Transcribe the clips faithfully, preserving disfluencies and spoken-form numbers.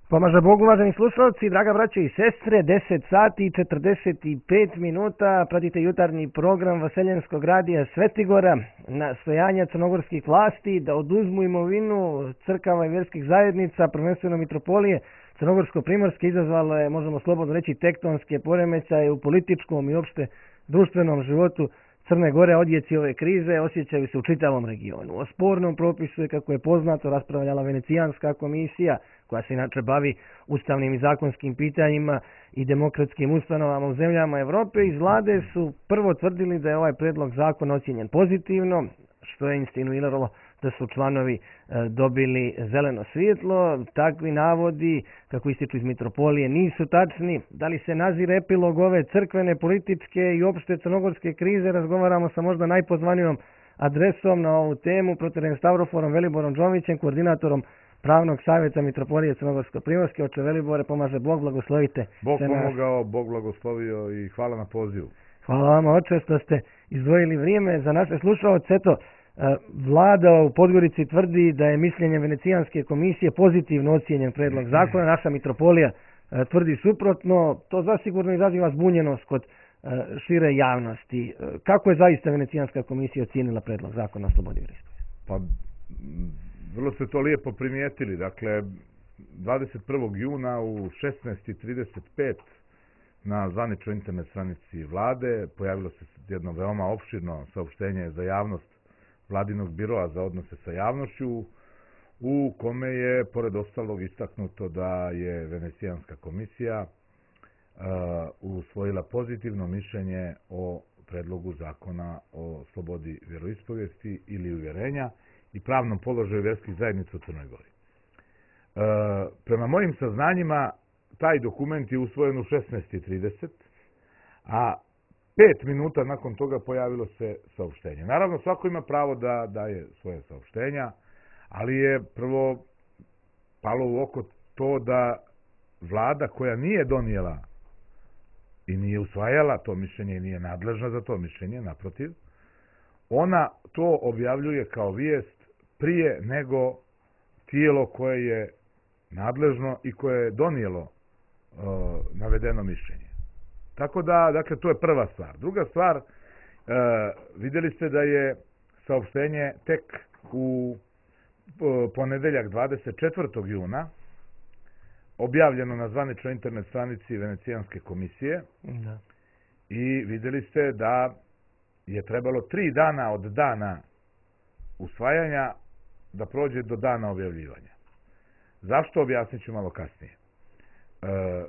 Pomaže Bog, uvaženi slušalci, draga braćo i sestre, deset sati i četrdeset pet minuta, pratite jutarnji program Vaseljenskog radija Svetigora, nastojanja crnogorskih vlasti da oduzmu imovinu crkava i vjerskih zajednica, prvenstveno mitropolije Crnogorsko-primorske, izazvalo je, možemo slobodno reći, tektonske poremećaje u političkom i opšte društvenom životu Crne Gore. Odjeci ove krize osjećaju se u čitavom regionu. O spornom propisu je, kako je poznato, raspravljala Venecijanska komisija, koja se inače bavi ustavnim i zakonskim pitanjima i demokratskim ustanovama u zemljama Evrope. Iz vlade su prvo tvrdili da je ovaj predlog zakona ocjenjen pozitivno, što je insinuiralo da su članovi dobili zeleno svjetlo. Takvi navodi, kako ističu iz mitropolije, nisu tačni. Da li se nazire epilog ove crkvene, političke i opšte crnogorske krize? Razgovaramo sa možda najpozvanijom adresom na ovu temu, proterejem Stavroforom Veliborom Đomićem, koordinatorom Pravnog savjeta mitropolije Crnogorsko-primorske. Oče Velibore, pomaže Bog, blagoslovite. Bog pomogao, Bog blagoslovio i hvala na pozivu. Hvala vama, oče, što ste izdvojili vrijeme za naše slušalce. Eto, vlada u Podgorici tvrdi da je mišljenje Venecijanske komisije pozitivno ocijenjen predlog zakona. Naša mitropolija tvrdi suprotno. To zasigurno izaziva zbunjenost kod šire javnosti. Kako je zaista Venecijanska komisija ocijenila predlog zakona o slobodi vjeroispovijesti? Pa, vrlo ste to lijepo primijetili. Dakle, dvadeset prvog juna u šesnaest i trideset pet na zvaničnoj internet stranici vlade pojavilo se jedno veoma opširno saopštenje za javnost Vladinog biroa za odnose sa javnošću, u kome je, pored ostalog, istaknuto da je Venecijanska komisija uh, usvojila pozitivno mišljenje o predlogu zakona o slobodi vjeroispovijesti ili uvjerenja i pravnom položaju vjerskih zajednica u Crnoj Gori. Uh, prema mojim saznanjima, taj dokument je usvojen u šesnaest i trideset, a pet minuta nakon toga pojavilo se saopštenje. Naravno, svako ima pravo da daje svoje saopštenja, ali je prvo palo u oko to da vlada koja nije donijela i nije usvajala to mišljenje i nije nadležna za to mišljenje, naprotiv, ona to objavljuje kao vijest prije nego tijelo koje je nadležno i koje je donijelo uh, navedeno mišljenje. Tako da, dakle, to je prva stvar. Druga stvar, e, vidjeli ste da je saopštenje tek u ponedeljak dvadeset četvrtog juna objavljeno na zvaničnoj internet stranici Venecijanske komisije. Da. I vidjeli ste da je trebalo tri dana od dana usvajanja da prođe do dana objavljivanja. Zašto? Objasnit ću malo kasnije. E,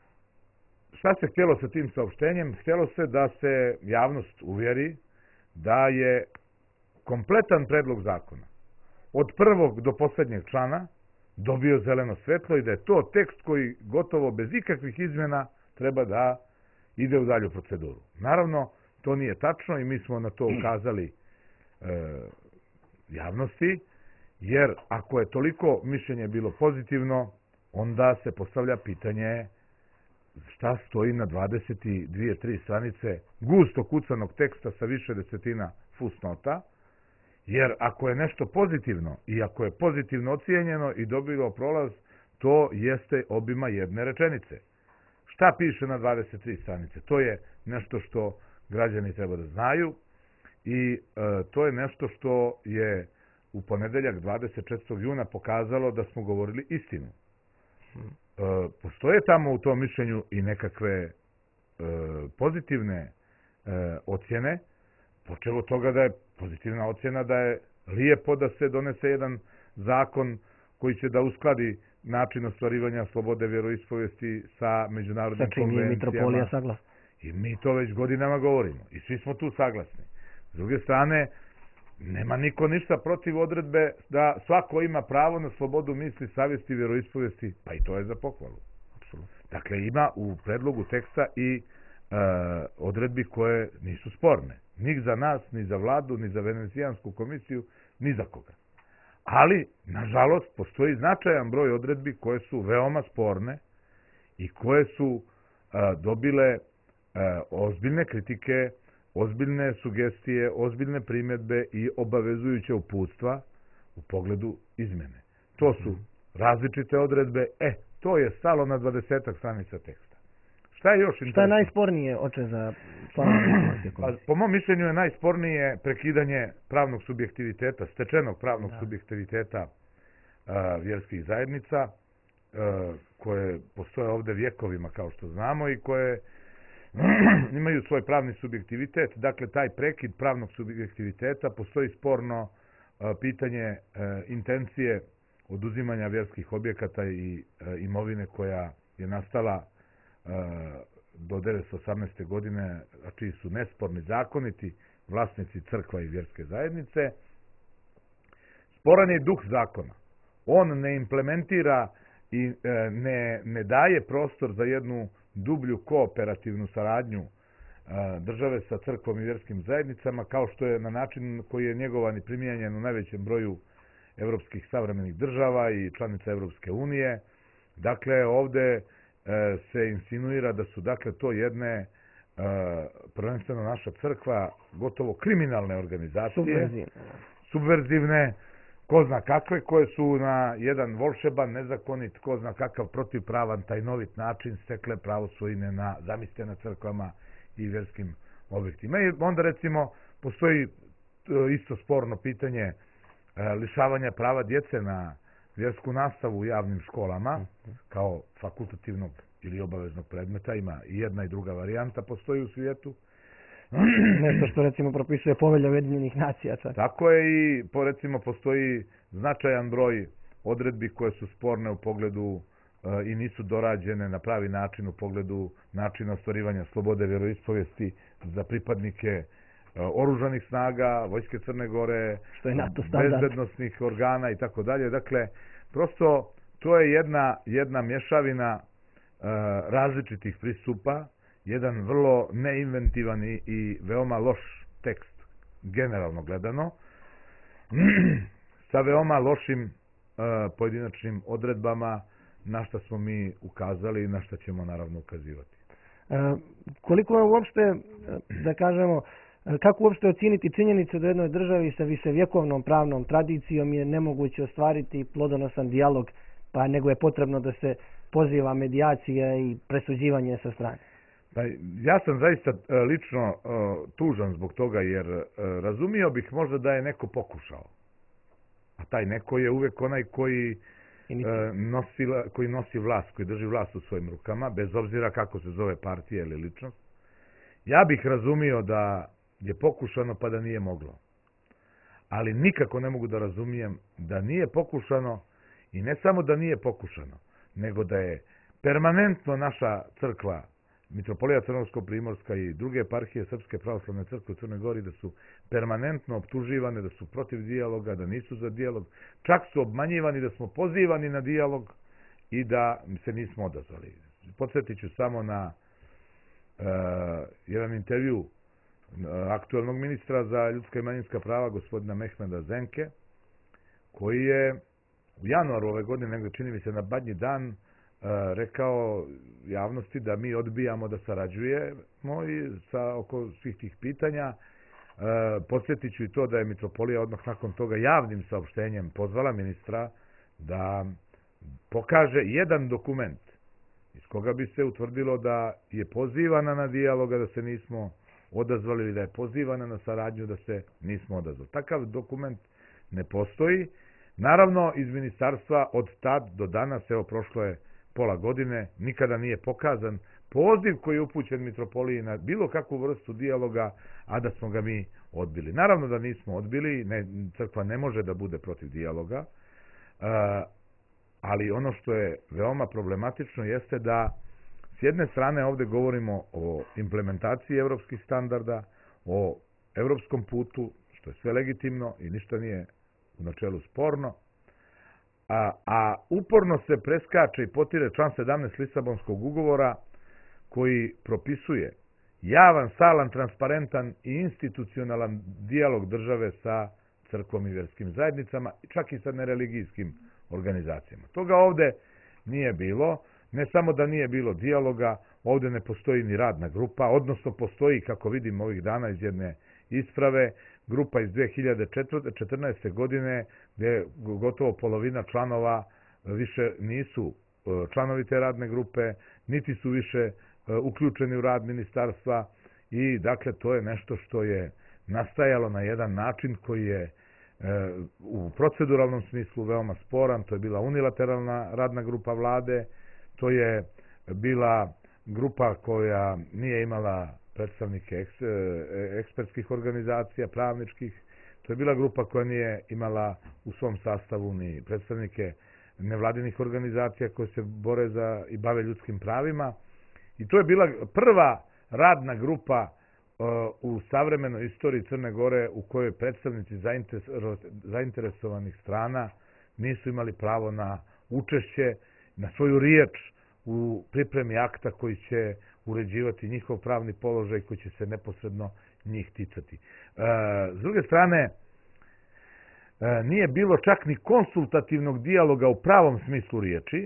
Šta se htjelo sa tim saopštenjem? Htjelo se da se javnost uvjeri da je kompletan predlog zakona od prvog do posljednjeg člana dobio zeleno svjetlo i da je to tekst koji gotovo bez ikakvih izmjena treba da ide u dalju proceduru. Naravno, to nije tačno i mi smo na to ukazali e, javnosti, jer ako je toliko mišljenje bilo pozitivno, onda se postavlja pitanje šta stoji na dvadeset dvije tri stranice gusto kucanog teksta sa više desetina fusnota, jer ako je nešto pozitivno i ako je pozitivno ocijenjeno i dobilo prolaz, to jeste obima jedne rečenice. Šta piše na dvadeset tri stranice? To je nešto što građani treba da znaju i e, to je nešto što je u ponedeljak dvadeset četvrtog juna pokazalo da smo govorili istinu. E, postoje tamo u tom mišljenju i nekakve e, pozitivne e, ocjene, počev od toga da je pozitivna ocjena da je lijepo da se donese jedan zakon koji će da uskladi način ostvarivanja slobode vjeroispovijesti sa međunarodnim konvencijama. I mi to već godinama govorimo i svi smo tu saglasni. S druge strane, nema niko ništa protiv odredbe da svako ima pravo na slobodu misli, savjesti i vjeroispovijesti, pa i to je za pohvalu. Dakle, ima u predlogu teksta i e, odredbi koje nisu sporne. Ni za nas, ni za vladu, ni za Venecijansku komisiju, ni za koga. Ali, nažalost, postoji značajan broj odredbi koje su veoma sporne i koje su e, dobile e, ozbiljne kritike, ozbiljne sugestije, ozbiljne primjedbe i obavezujuće uputstva u pogledu izmene. To su različite odredbe. E, to je stalo na dvadesetak stranica teksta. Šta je još interesantno? Šta je najspornije, oče, za članove Venecijanske komisije? Po mom mišljenju je najspornije prekidanje pravnog subjektiviteta, stečenog pravnog da. subjektiviteta uh, vjerskih zajednica, uh, koje postoje ovde vjekovima, kao što znamo, i koje imaju svoj pravni subjektivitet. Dakle, taj prekid pravnog subjektiviteta, postoji sporno uh, pitanje uh, intencije oduzimanja vjerskih objekata i uh, imovine koja je nastala uh, do devetsto osamnaeste. godine, a čiji su nesporni zakoniti vlasnici crkva i vjerske zajednice. Sporan je duh zakona. On ne implementira i e, ne, ne daje prostor za jednu dublju kooperativnu saradnju e, države sa crkvom i vjerskim zajednicama, kao što je na način koji je njegovan i primijenjen u najvećem broju evropskih savremenih država i članica Evropske unije. Dakle, ovde se insinuira da su, dakle, to jedne uh, prvenstveno naša crkva gotovo kriminalne organizacije, subverzivne. subverzivne, ko zna kakve, koje su na jedan volšeban, nezakonit, ko zna kakav protivpravan, tajnovit način stekle pravo svojine na, zamislite, na crkvama i vjerskim objektima. I onda, recimo, postoji uh, isto sporno pitanje uh, lišavanja prava djece na vjersku nastavu u javnim školama kao fakultativnog ili obaveznog predmeta. Ima i jedna i druga varijanta, postoji u svijetu. Nešto što, recimo, propisuje Povelja Ujedinjenih nacija. Čak. Tako je, i po, recimo, postoji značajan broj odredbi koje su sporne u pogledu e, i nisu dorađene na pravi način u pogledu načina ostvarivanja slobode vjeroispovijesti za pripadnike oružanih snaga, Vojske Crne Gore, što je NATO standard, bezbednosnih organa i tako dalje. Dakle, prosto to je jedna, jedna mješavina uh, različitih pristupa, jedan vrlo neinventivan i, i veoma loš tekst, generalno gledano, sa veoma lošim uh, pojedinačnim odredbama, na što smo mi ukazali i na što ćemo naravno ukazivati. Uh, koliko je uopšte, da kažemo, kako uopšte ocijeniti činjenicu da u jednoj državi sa viševjekovnom pravnom tradicijom je nemoguće ostvariti plodonosan dijalog, pa nego je potrebno da se poziva medijacija i presuđivanje sa strane? Pa, ja sam zaista lično uh, tužan zbog toga, jer uh, razumio bih možda da je neko pokušao. A taj neko je uvek onaj koji, uh, nosi, koji nosi vlast, koji drži vlast u svojim rukama, bez obzira kako se zove partija ili ličnost. Ja bih razumio da je pokušano pa da nije moglo. Ali nikako ne mogu da razumijem da nije pokušano, i ne samo da nije pokušano, nego da je permanentno naša crkva, Mitropolija Crnogorsko-Primorska i druge eparhije Srpske pravoslavne crkve u Crnoj Gori, da su permanentno optuživane, da su protiv dijaloga, da nisu za dijalog, čak su obmanjivani da smo pozivani na dijalog i da se nismo odazvali. Podsjetit ću samo na uh, jedan intervju aktuelnog ministra za ljudska i manjinska prava, gospodina Mehmeda Zenke, koji je u januaru ove godine, negdje čini mi se na Badnji dan, rekao javnosti da mi odbijamo da sarađujemo i sa oko svih tih pitanja. Podsjetit ću i to da je Mitropolija odmah nakon toga javnim saopštenjem pozvala ministra da pokaže jedan dokument iz koga bi se utvrdilo da je pozivana na dijaloga, da se nismo odazvali, ili da je pozivana na saradnju, da se nismo odazvali. Takav dokument ne postoji. Naravno, iz ministarstva od tad do danas, evo prošlo je pola godine, nikada nije pokazan poziv koji je upućen Mitropoliji na bilo kakvu vrstu dijaloga, a da smo ga mi odbili. Naravno da nismo odbili, ne, crkva ne može da bude protiv dijaloga, ali ono što je veoma problematično jeste da s jedne strane ovdje govorimo o implementaciji evropskih standarda, o evropskom putu, što je sve legitimno i ništa nije u načelu sporno, a, a uporno se preskače i potire član sedamnaest Lisabonskog ugovora, koji propisuje javan, stalan, transparentan i institucionalan dijalog države sa crkvom i vjerskim zajednicama, čak i sa nereligijskim organizacijama. Toga ovdje nije bilo. Ne samo da nije bilo dijaloga, ovdje ne postoji ni radna grupa, odnosno postoji, kako vidim ovih dana iz jedne isprave, grupa iz dve hiljade četrnaeste. godine, gdje gotovo polovina članova više nisu članovi te radne grupe, niti su više uključeni u rad ministarstva i dakle to je nešto što je nastajalo na jedan način koji je u proceduralnom smislu veoma sporan. To je bila unilateralna radna grupa vlade, to je bila grupa koja nije imala predstavnike ekspertskih organizacija, pravničkih, to je bila grupa koja nije imala u svom sastavu ni predstavnike nevladinih organizacija koje se bore za i bave ljudskim pravima i to je bila prva radna grupa u savremenoj istoriji Crne Gore u kojoj predstavnici zainteresovanih strana nisu imali pravo na učešće, na svoju riječ u pripremi akta koji će uređivati njihov pravni položaj koji će se neposredno njih ticati. S druge strane, nije bilo čak ni konsultativnog dijaloga u pravom smislu riječi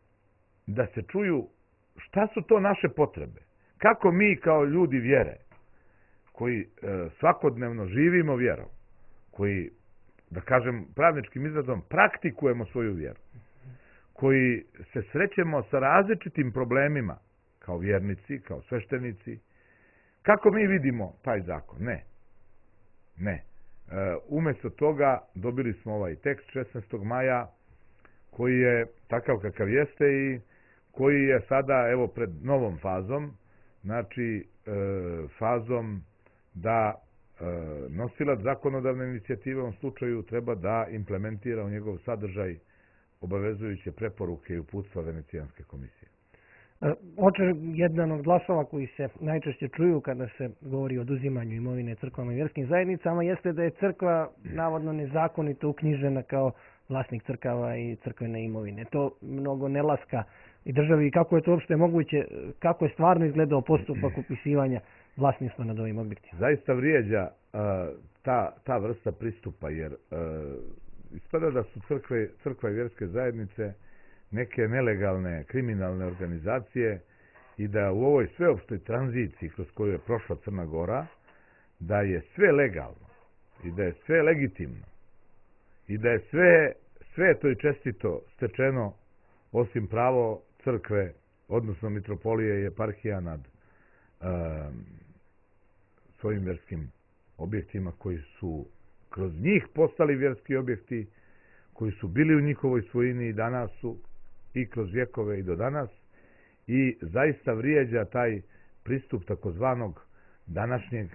da se čuju šta su to naše potrebe, kako mi kao ljudi vjere koji svakodnevno živimo vjerom, koji, da kažem pravničkim izrazom, praktikujemo svoju vjeru, koji se srećemo sa različitim problemima kao vjernici, kao sveštenici, kako mi vidimo taj zakon? Ne. Ne. Umjesto toga dobili smo ovaj tekst šesnaestog maja koji je takav kakav jeste i koji je sada evo pred novom fazom, znači fazom da nosilac zakonodavne inicijative u ovom slučaju treba da implementira u njegov sadržaj obavezujuće preporuke i uputstva Venecijanske komisije. Oče, jedan od glasova koji se najčešće čuju kada se govori o oduzimanju imovine crkvama i vjerskim zajednicama jeste da je crkva navodno nezakonito uknjižena kao vlasnik crkava i crkvene imovine. To mnogo ne laska i državi. Kako je to uopšte moguće, kako je stvarno izgledao postupak upisivanja vlasništva nad ovim objektima? Zaista vrijeđa ta, ta vrsta pristupa, jer ispada da su crkve, crkva i vjerske zajednice neke nelegalne kriminalne organizacije i da u ovoj sveopštoj tranziciji kroz koju je prošla Crna Gora, da je sve legalno i da je sve legitimno i da je sve sveto i čestito stečeno osim pravo crkve, odnosno mitropolije i eparhija nad um, svojim vjerskim objektima koji su kroz njih postali vjerski objekti, koji su bili u njihovoj svojini i danas su i kroz vjekove i do danas, i zaista vrijeđa taj pristup takozvanog današnjeg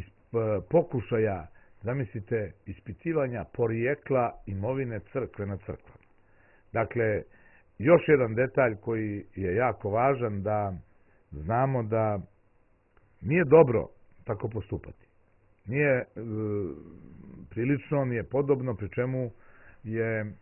pokušaja, zamislite, ispitivanja porijekla imovine crkve na crkvama. Dakle, još jedan detalj koji je jako važan, da znamo da nije dobro tako postupati. Nije e, prilično, nije podobno, pri čemu je e,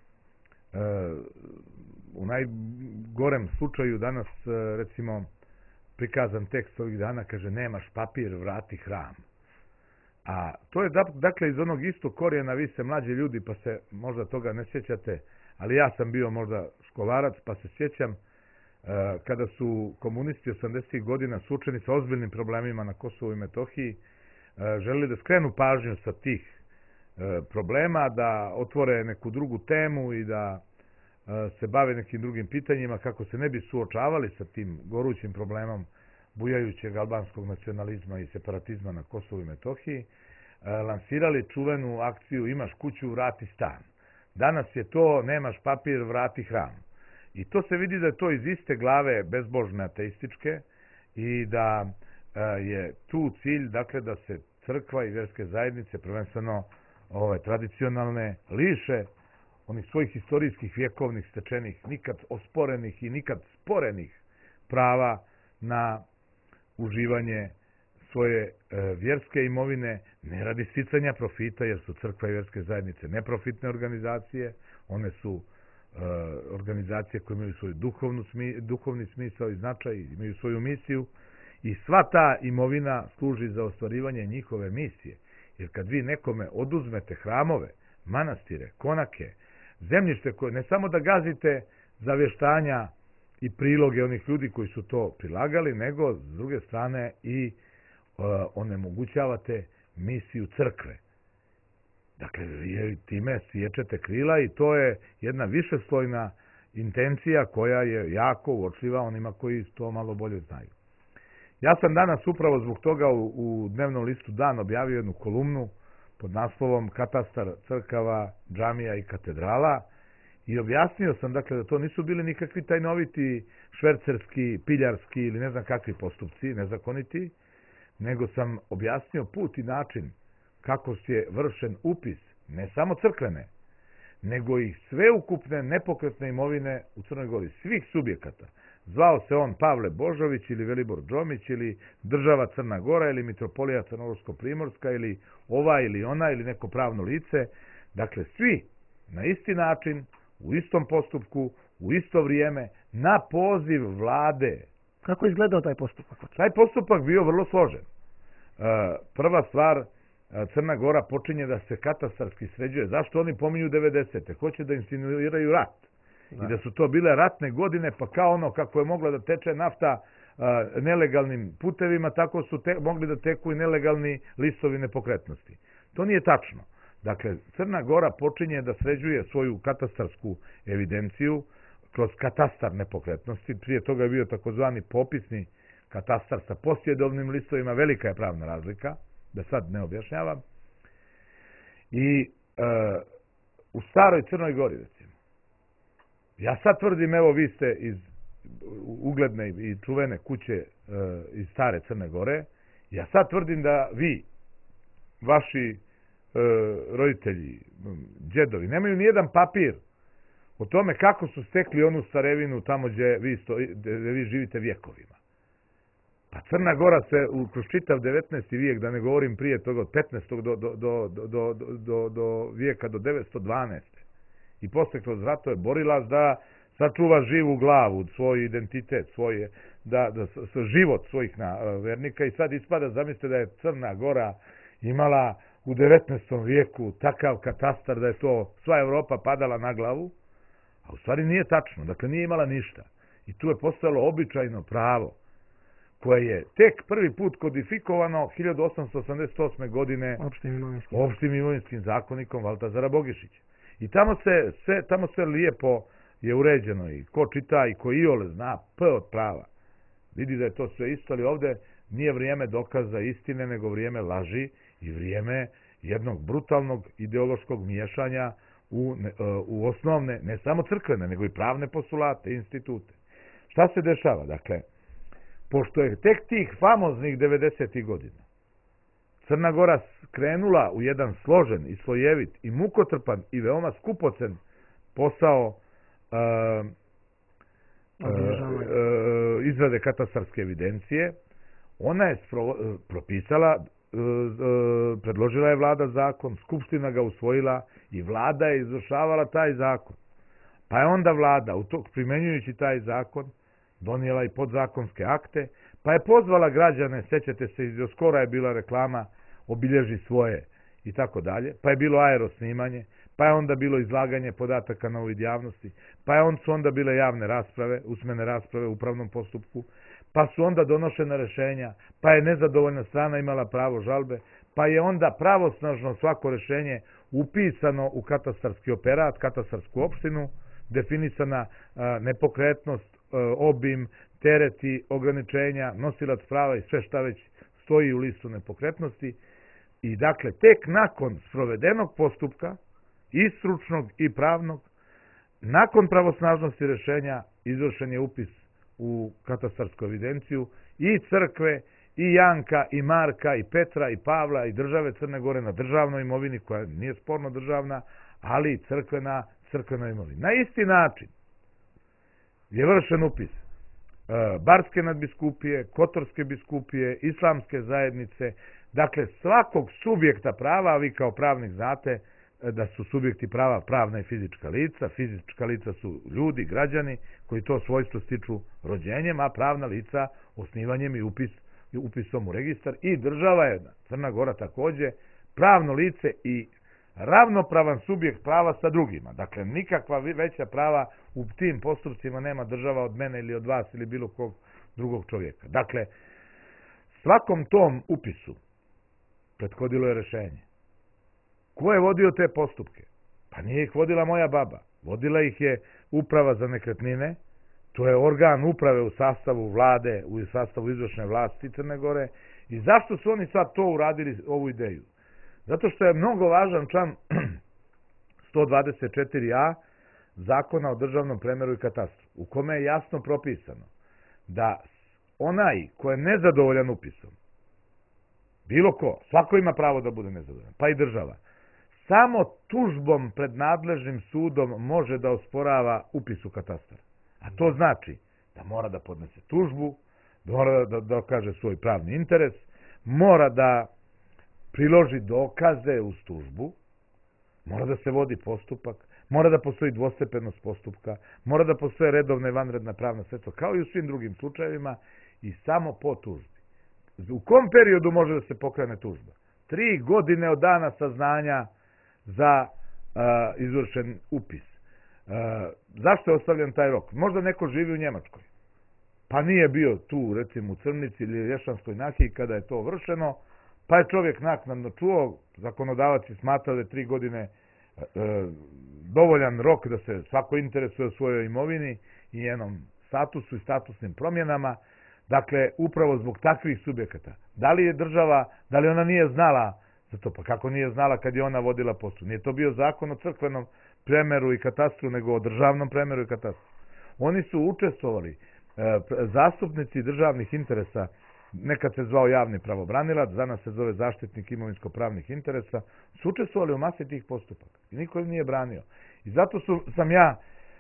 u najgorem slučaju danas, recimo, prikazan tekst ovih dana, kaže, nemaš papir, vrati hram. A to je, dakle, iz onog istog korijena, vi ste mlađi ljudi, pa se možda toga ne sjećate, ali ja sam bio možda školarac, pa se sjećam kada su komunisti osamdesetih godina suočeni sa ozbiljnim problemima na Kosovu i Metohiji, želeli da skrenu pažnju sa tih problema, da otvore neku drugu temu i da se bave nekim drugim pitanjima kako se ne bi suočavali sa tim gorućim problemom bujajućeg albanskog nacionalizma i separatizma na Kosovu i Metohiji, lansirali čuvenu akciju Imaš kuću, vrati stan. Danas je to nemaš papir, vrati hram. I to se vidi da je to iz iste glave bezbožne ateističke i da je tu cilj, dakle, da se crkva i vjerske zajednice, prvenstveno ove tradicionalne, liše onih svojih historijskih vjekovnih stečenih, nikad osporenih i nikad sporenih prava na uživanje svoje e, vjerske imovine, ne radi sticanja profita, jer su crkva i vjerske zajednice neprofitne organizacije, one su e, organizacije koje imaju svoj duhovnu, smi, duhovni smisao i značaj, imaju svoju misiju, i sva ta imovina služi za ostvarivanje njihove misije. Jer kad vi nekome oduzmete hramove, manastire, konake, zemljište koje ne samo da gazite zavještanja i priloge onih ljudi koji su to prilagali, nego s druge strane i uh, onemogućavate misiju crkve. Dakle, time sječete krila i to je jedna višeslojna intencija koja je jako uočljiva onima koji to malo bolje znaju. Ja sam danas upravo zbog toga u, u dnevnom listu Dan objavio jednu kolumnu pod naslovom Katastar crkava, džamija i katedrala i objasnio sam dakle da to nisu bili nikakvi tajnoviti švercerski, piljarski ili ne znam kakvi postupci, nezakoniti, nego sam objasnio put i način kako je vršen upis ne samo crkvene, nego i sveukupne nepokretne imovine u Crnoj Gori, svih subjekata. Zvao se on Pavle Božović ili Velibor Đomić ili država Crna Gora ili mitropolija Crnogorsko-Primorska ili ova ili ona ili neko pravno lice. Dakle, svi na isti način, u istom postupku, u isto vrijeme, na poziv vlade. Kako je izgledao taj postupak? Taj postupak bio vrlo složen. Prva stvar, Crna Gora počinje da se katastarski sređuje. Zašto oni pominju devedesete? Hoće da insinuiraju rat. Da. I da su to bile ratne godine, pa kao ono kako je mogla da teče nafta a, nelegalnim putevima, tako su te, mogli da teku i nelegalni listovi nepokretnosti. To nije tačno. Dakle, Crna Gora počinje da sređuje svoju katastarsku evidenciju kroz katastar nepokretnosti. Prije toga je bio takozvani popisni katastar sa posjedovnim listovima, velika je pravna razlika, da sad ne objašnjavam. I e, u staroj Crnoj Gori, recimo, ja sad tvrdim, evo vi ste iz ugledne i čuvene kuće e, iz stare Crne Gore, ja sad tvrdim da vi, vaši e, roditelji, džedovi, nemaju nijedan papir o tome kako su stekli onu starevinu tamo gdje vi, stoji, gdje vi živite vjekovima. Pa Crna Gora se u kroz čitav devetnaesti vijek, da ne govorim prije toga od petnaestog do, do, do, do, do, do vijeka do devetsto dvanaeste. I posle kroz ratove borila da sačuva živu glavu, svoj identitet, svoje, da, da, da život svojih na, vernika i sad ispada, zamislite da je Crna Gora imala u devetnaestom vijeku takav katastar da je to sva Evropa padala na glavu, a u stvari nije tačno, dakle nije imala ništa. I tu je postojalo običajno pravo koje je tek prvi put kodifikovano hiljadu osamsto osamdeset osme. godine opštim imovinskim, opštim imovinskim zakonikom Valtazara Bogišića. I tamo se sve, tamo sve lijepo je uređeno i ko čita i ko iole zna P od prava. Vidi da je to sve isto, ali ovdje nije vrijeme dokaza istine, nego vrijeme laži i vrijeme jednog brutalnog ideološkog miješanja u, u osnovne, ne samo crkvene, nego i pravne postulate, institute. Šta se dešava? Dakle, pošto je tek tih famoznih devedesetih godina Crna Gora krenula u jedan složen i slojevit i mukotrpan i veoma skupocen posao uh, uh, uh, izrade katastarske evidencije, ona je propisala, uh, uh, predložila je vlada zakon, skupština ga usvojila i vlada je izvršavala taj zakon. Pa je onda vlada, primenjujući taj zakon, donijela i podzakonske akte, pa je pozvala građane, sećate se, iz skora je bila reklama, obilježi svoje i tako dalje, pa je bilo aerosnimanje, pa je onda bilo izlaganje podataka na uvid javnosti, pa je on, su onda bile javne rasprave, usmene rasprave u upravnom postupku, pa su onda donošena rešenja, pa je nezadovoljna strana imala pravo žalbe, pa je onda pravosnažno svako rešenje upisano u katastarski operat, katastarsku opštinu, definisana a, nepokretnost, a, obim, tereti, ograničenja, nosilac prava i sve šta već stoji u listu nepokretnosti. I dakle, tek nakon sprovedenog postupka, i stručnog i pravnog, nakon pravosnažnosti rešenja, izvršen je upis u katastarsku evidenciju i crkve, i Janka, i Marka, i Petra, i Pavla, i države Crne Gore na državnoj imovini, koja nije sporno državna, ali i crkvena, crkvena imovina. Na isti način je vršen upis Barske nadbiskupije, Kotorske biskupije, islamske zajednice, dakle svakog subjekta prava, a vi kao pravnik znate da su subjekti prava pravna i fizička lica, fizička lica su ljudi, građani, koji to svojstvo stiču rođenjem, a pravna lica osnivanjem i upis, upisom u registar, i država je, Crna Gora također, pravno lice i ravnopravan subjekt prava sa drugima. Dakle, nikakva veća prava u tim postupcima nema država od mene ili od vas ili bilo kog drugog čovjeka. Dakle, svakom tom upisu prethodilo je rešenje. Ko je vodio te postupke? Pa nije ih vodila moja baba. Vodila ih je uprava za nekretnine, to je organ uprave u sastavu vlade, u sastavu izvršne vlasti Crne Gore. I zašto su oni sad to uradili, ovu ideju? Zato što je mnogo važan član sto dvadeset četiri a Zakona o državnom premeru i katastru, u kome je jasno propisano da onaj ko je nezadovoljan upisom, bilo ko, svako ima pravo da bude nezadovoljan, pa i država, samo tužbom pred nadležnim sudom može da osporava upis u katastar. A to znači da mora da podnese tužbu, mora da dokaže svoj pravni interes, mora da priloži dokaze uz tužbu, mora da se vodi postupak, mora da postoji dvostepenost postupka, mora da postoje redovna i vanredna pravna sredstva, kao i u svim drugim slučajevima, i samo po tužbi. U kom periodu može da se pokrene tužba? Tri godine od dana saznanja za uh, izvršen upis. Uh, zašto je ostavljen taj rok? Možda neko živi u Njemačkoj, pa nije bio tu, recimo u Crnici ili Rješanskoj Nahiji kada je to vršeno, pa je čovjek naknadno čuo, zakonodavac je smatrao da je tri godine e, dovoljan rok da se svako interesuje o svojoj imovini i njenom statusu i statusnim promjenama. Dakle, upravo zbog takvih subjekata. Da li je država, da li ona nije znala za to? Pa kako nije znala kad je ona vodila postupak? Nije to bio zakon o crkvenom premeru i katastru, nego o državnom premeru i katastru. Oni su učestvovali, e, zastupnici državnih interesa, nekad se zvao javni pravobranilac, danas se zove zaštitnik imovinsko-pravnih interesa, su učestvovali u masi tih postupaka i niko im nije branio. I zato su, sam ja,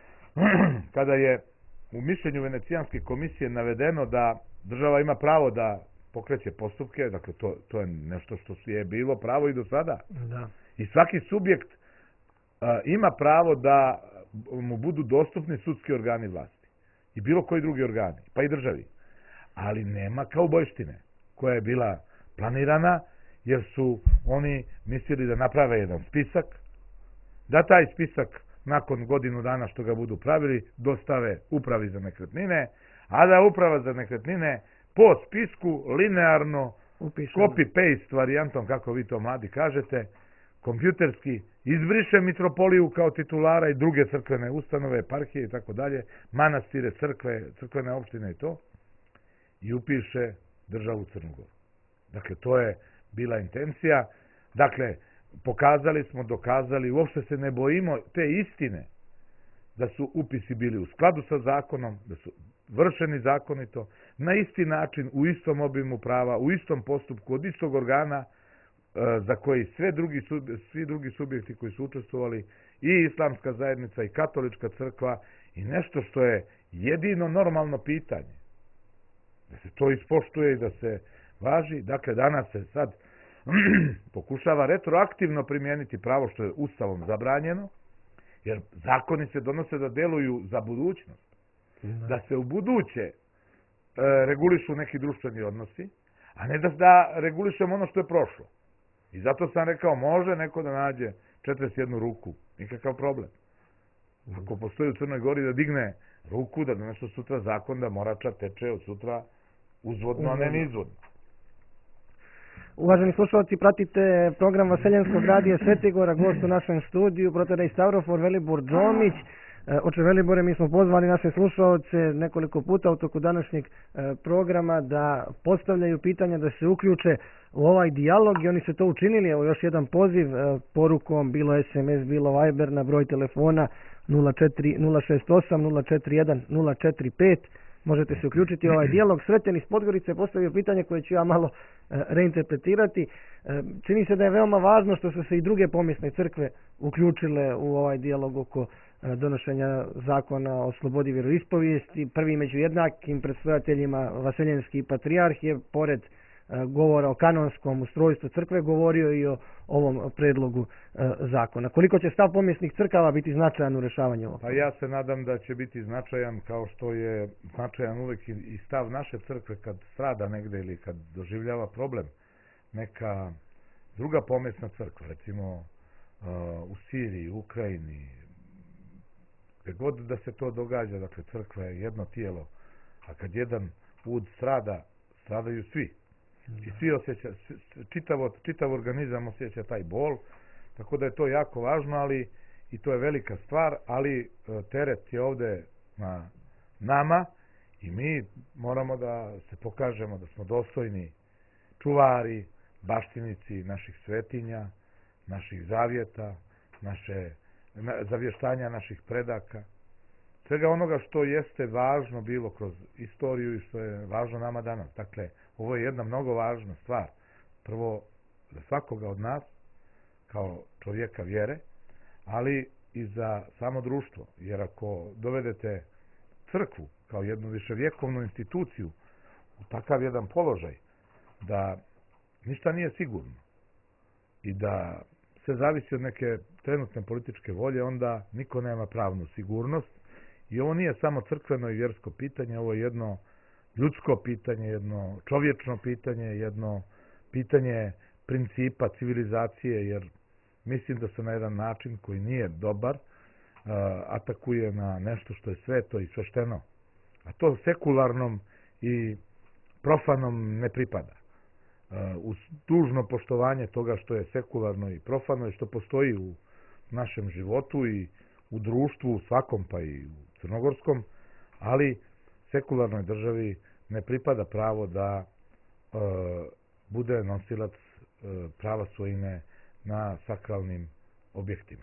kada je u mišljenju Venecijanske komisije navedeno da država ima pravo da pokreće postupke, dakle to, to je nešto što je bilo pravo i do sada. Da. I svaki subjekt a, ima pravo da mu budu dostupni sudski organi vlasti i bilo koji drugi organi, pa i državi. Ali nema kaubojštine koja je bila planirana, jer su oni mislili da naprave jedan spisak, da taj spisak nakon godinu dana što ga budu pravili dostave upravi za nekretnine, a da uprava za nekretnine po spisku linearno copy-paste varijantom, kako vi to mladi kažete, kompjuterski izbriše mitropoliju kao titulara i druge crkvene ustanove, eparhije i tako dalje, manastire, crkve, crkvene opštine i to, i upiše državu Crnu Goru. Dakle, to je bila intencija. Dakle, pokazali smo, dokazali, uopšte se ne bojimo te istine da su upisi bili u skladu sa zakonom, da su vršeni zakonito, na isti način, u istom obimu prava, u istom postupku, od istog organa za koji sve drugi, svi drugi subjekti koji su učestvovali, i islamska zajednica i katolička crkva, i nešto što je jedino normalno pitanje. Da se to ispoštuje i da se važi. Dakle, danas se sad pokušava retroaktivno primijeniti pravo što je Ustavom zabranjeno, jer zakoni se donose da deluju za budućnost. Da se u buduće e, regulišu neki društveni odnosi, a ne da, da regulišemo ono što je prošlo. I zato sam rekao, može neko da nađe četrdeset jednu ruku, nikakav problem. Ako postoji u Crnoj Gori da digne ruku, da nešto sutra zakon da Morača teče od sutra uzvodno, a ne nizvodno. Uvaženi slušalci, pratite program Vaseljenskog radija Svetigora, gost u našem studiju, protorej Stavrofor Velibor Đomić. Oče Velibore, mi smo pozvali naše slušalce nekoliko puta u toku današnjeg programa da postavljaju pitanja, da se uključe u ovaj dijalog, i oni su to učinili. Evo još jedan poziv porukom, bilo es em es, bilo Viber na broj telefona nula četiri nula šest osam nula četiri jedan nula četiri pet. Možete se uključiti u ovaj dijalog. Sreten iz Podgorice postavio pitanje koje ću ja malo reinterpretirati. Čini se da je veoma važno što su se i druge pomjesne crkve uključile u ovaj dijalog oko donošenja zakona o slobodi vjeroispovijesti. Prvi među jednakim predstojateljima Vaseljenski patrijarh je, pored govora o kanonskom ustrojstvu crkve, govorio i o ovom predlogu zakona. Koliko će stav pomjesnih crkava biti značajan u rešavanju ovog? Pa ja se nadam da će biti značajan, kao što je značajan uvek i stav naše crkve kad strada negde ili kad doživljava problem neka druga pomjesna crkva, recimo u Siriji, u Ukrajini, gdje god da se to događa. Dakle, crkva je jedno tijelo, a kad jedan ud strada, stradaju svi. I svi osjeća, čitav, čitav organizam osjeća taj bol, tako da je to jako važno, ali i to je velika stvar, ali teret je ovde na nama i mi moramo da se pokažemo da smo dostojni čuvari, baštinici naših svetinja, naših zavjeta, naše zavještanja naših predaka, svega onoga što jeste važno bilo kroz istoriju i što je važno nama danas. Dakle, ovo je jedna mnogo važna stvar. Prvo, za svakoga od nas, kao čovjeka vjere, ali i za samo društvo. Jer ako dovedete crkvu kao jednu viševjekovnu instituciju u takav jedan položaj da ništa nije sigurno i da se zavisi od neke trenutne političke volje, onda niko nema pravnu sigurnost. I ovo nije samo crkveno i vjersko pitanje, ovo je jedno ljudsko pitanje, jedno čovječno pitanje, jedno pitanje principa civilizacije, jer mislim da se na jedan način koji nije dobar atakuje na nešto što je sveto i svešteno. A to sekularnom i profanom ne pripada. Uz dužno poštovanje toga što je sekularno i profano i što postoji u našem životu i u društvu, u svakom pa i u crnogorskom, ali sekularnoj državi ne pripada pravo da e, bude nosilac e, prava svojine na sakralnim objektima.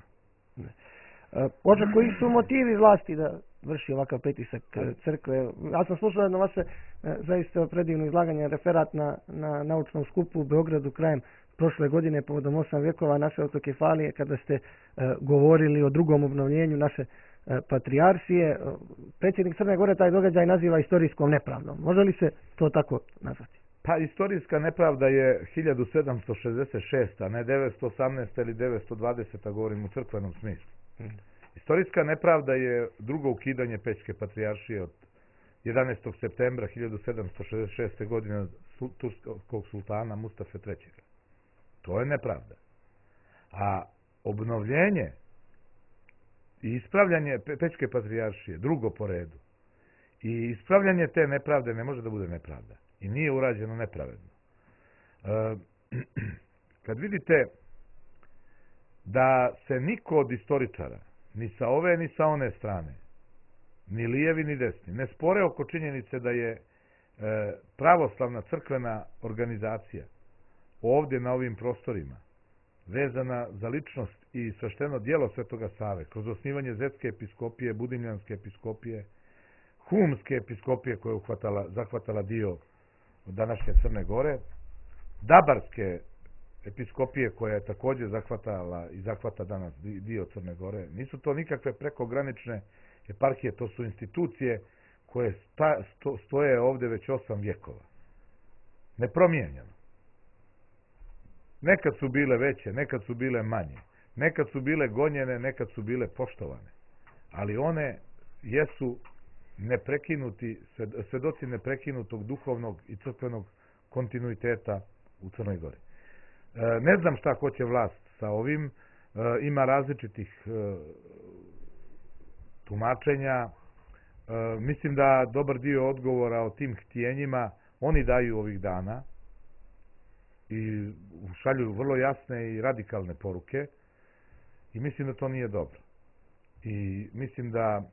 Bože, koji su motivi vlasti da vrši ovakav pritisak crkve? Ja sam slušao jedno vaše zaista predivno izlaganje, referat na, na naučnom skupu u Beogradu krajem prošle godine povodom osam vjekova naše autokefalije, kada ste uh, govorili o drugom obnovljenju naše uh, patrijaršije. Predsjednik Crne Gore taj događaj naziva istorijskom nepravdom. Može li se to tako nazvati? Pa istorijska nepravda je hiljadu sedamsto šezdeset šesta. a ne devetsto osamnaesta ili devetsto dvadeseta. govorim u crkvenom smislu. Hmm. Istorijska nepravda je drugo ukidanje Pećke patrijaršije od jedanaestog septembra hiljadu sedamsto šezdeset šeste. godine od turskog sultana Mustafe trećeg. To je nepravda. A obnovljenje i ispravljanje Pećke patrijaršije, drugo po redu, i ispravljanje te nepravde ne može da bude nepravda. I nije urađeno nepravedno. E, kad vidite da se niko od istoričara, ni sa ove ni sa one strane, ni lijevi ni desni, ne spore oko činjenice da je e, pravoslavna crkvena organizacija ovdje na ovim prostorima vezana za ličnost i svešteno djelo Svetoga Save, kroz osnivanje Zetske episkopije, Budimljanske episkopije, Humske episkopije koja je uhvatala, zahvatala dio današnje Crne Gore, Dabarske episkopije koja je također zahvatala i zahvata danas dio Crne Gore. Nisu to nikakve prekogranične eparhije, to su institucije koje sta, sto, stoje ovdje već osam vjekova. Nepromijenjeno. Nekad su bile veće, nekad su bile manje. Nekad su bile gonjene, nekad su bile poštovane. Ali one jesu neprekinuti, svedoci neprekinutog duhovnog i crkvenog kontinuiteta u Crnoj Gori. Ne znam šta hoće vlast sa ovim. Ima različitih tumačenja. Mislim da dobar dio odgovora o tim htjenjima oni daju ovih dana i šalju vrlo jasne i radikalne poruke i mislim da to nije dobro. I mislim da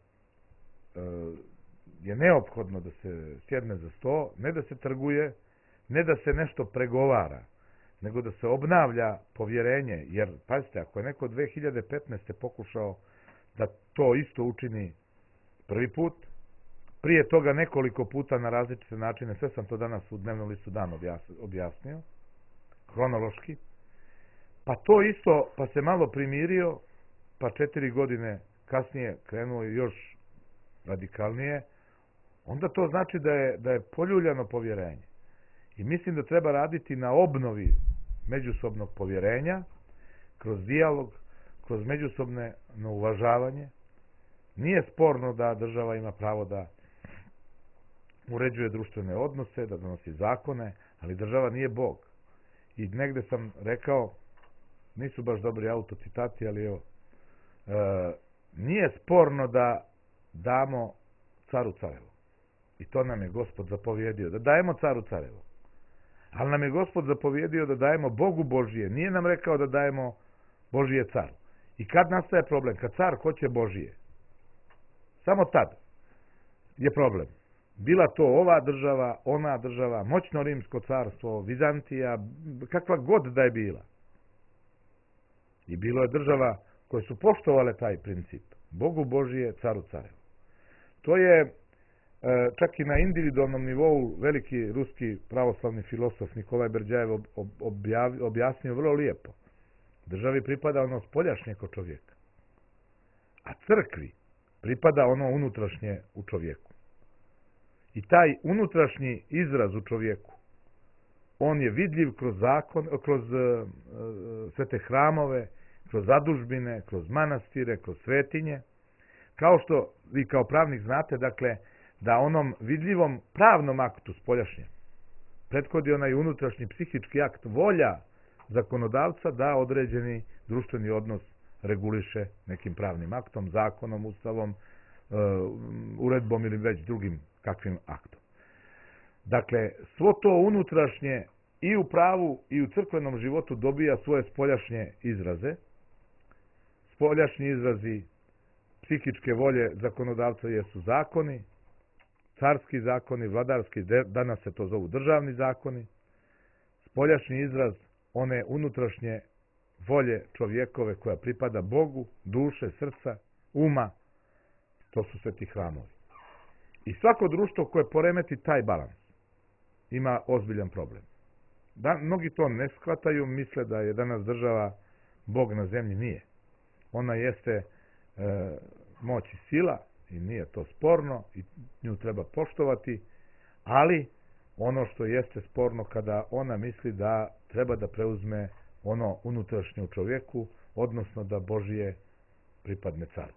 je neophodno da se sjedne za sto, ne da se trguje, ne da se nešto pregovara, nego da se obnavlja povjerenje, jer, pazite, ako je neko dve hiljade petnaeste. pokušao da to isto učini prvi put, prije toga nekoliko puta na različite načine, sve sam to danas u dnevnom listu Dan objasnio, hronološki, pa to isto, pa se malo primirio, pa četiri godine kasnije krenuo još radikalnije, onda to znači da je, da je poljuljano povjerenje. I mislim da treba raditi na obnovi međusobnog povjerenja, kroz dijalog, kroz međusobne uvažavanje. Nije sporno da država ima pravo da uređuje društvene odnose, da donosi zakone, ali država nije Bog. I negde sam rekao, nisu baš dobri autocitati, ali evo, e, nije sporno da damo caru carevo. I to nam je Gospod zapovjedio, da dajemo caru carevo. Ali nam je Gospod zapovjedio da dajemo Bogu Božije. Nije nam rekao da dajemo Božije caru. I kad nastaje problem? Kad car hoće Božije. Samo tad je problem. Bila to ova država, ona država, moćno rimsko carstvo, Vizantija, kakva god da je bila. I bilo je država koje su poštovale taj princip. Bogu Božije, caru carevu. To je čak i na individualnom nivou veliki ruski pravoslavni filosof Nikolaj Berdjajev objasnio vrlo lijepo. Državi pripada ono spoljašnje kod čovjeka, a crkvi pripada ono unutrašnje u čovjeku. I taj unutrašnji izraz u čovjeku, on je vidljiv kroz zakon, kroz uh, sve te hramove, kroz zadužbine, kroz manastire, kroz svetinje. Kao što vi kao pravnik znate, dakle, da onom vidljivom pravnom aktu spoljašnjem prethodi onaj unutrašnji psihički akt, volja zakonodavca da određeni društveni odnos reguliše nekim pravnim aktom, zakonom, ustavom, uh, uredbom ili već drugim kakvim aktom. Dakle, svo to unutrašnje i u pravu i u crkvenom životu dobija svoje spoljašnje izraze. Spoljašnji izrazi psihičke volje zakonodavca jesu zakoni, carski zakoni, vladarski, danas se to zovu državni zakoni. Spoljašnji izraz one unutrašnje volje čovjekove koja pripada Bogu, duše, srca, uma, to su sveti hramovi. I svako društvo koje poremeti taj balans ima ozbiljan problem. Da, mnogi to ne shvataju, misle da je danas država Bog na zemlji. Nije. Ona jeste e, moć i sila i nije to sporno i nju treba poštovati, ali ono što jeste sporno kada ona misli da treba da preuzme ono unutrašnje u čovjeku, odnosno da Božije pripadne caru.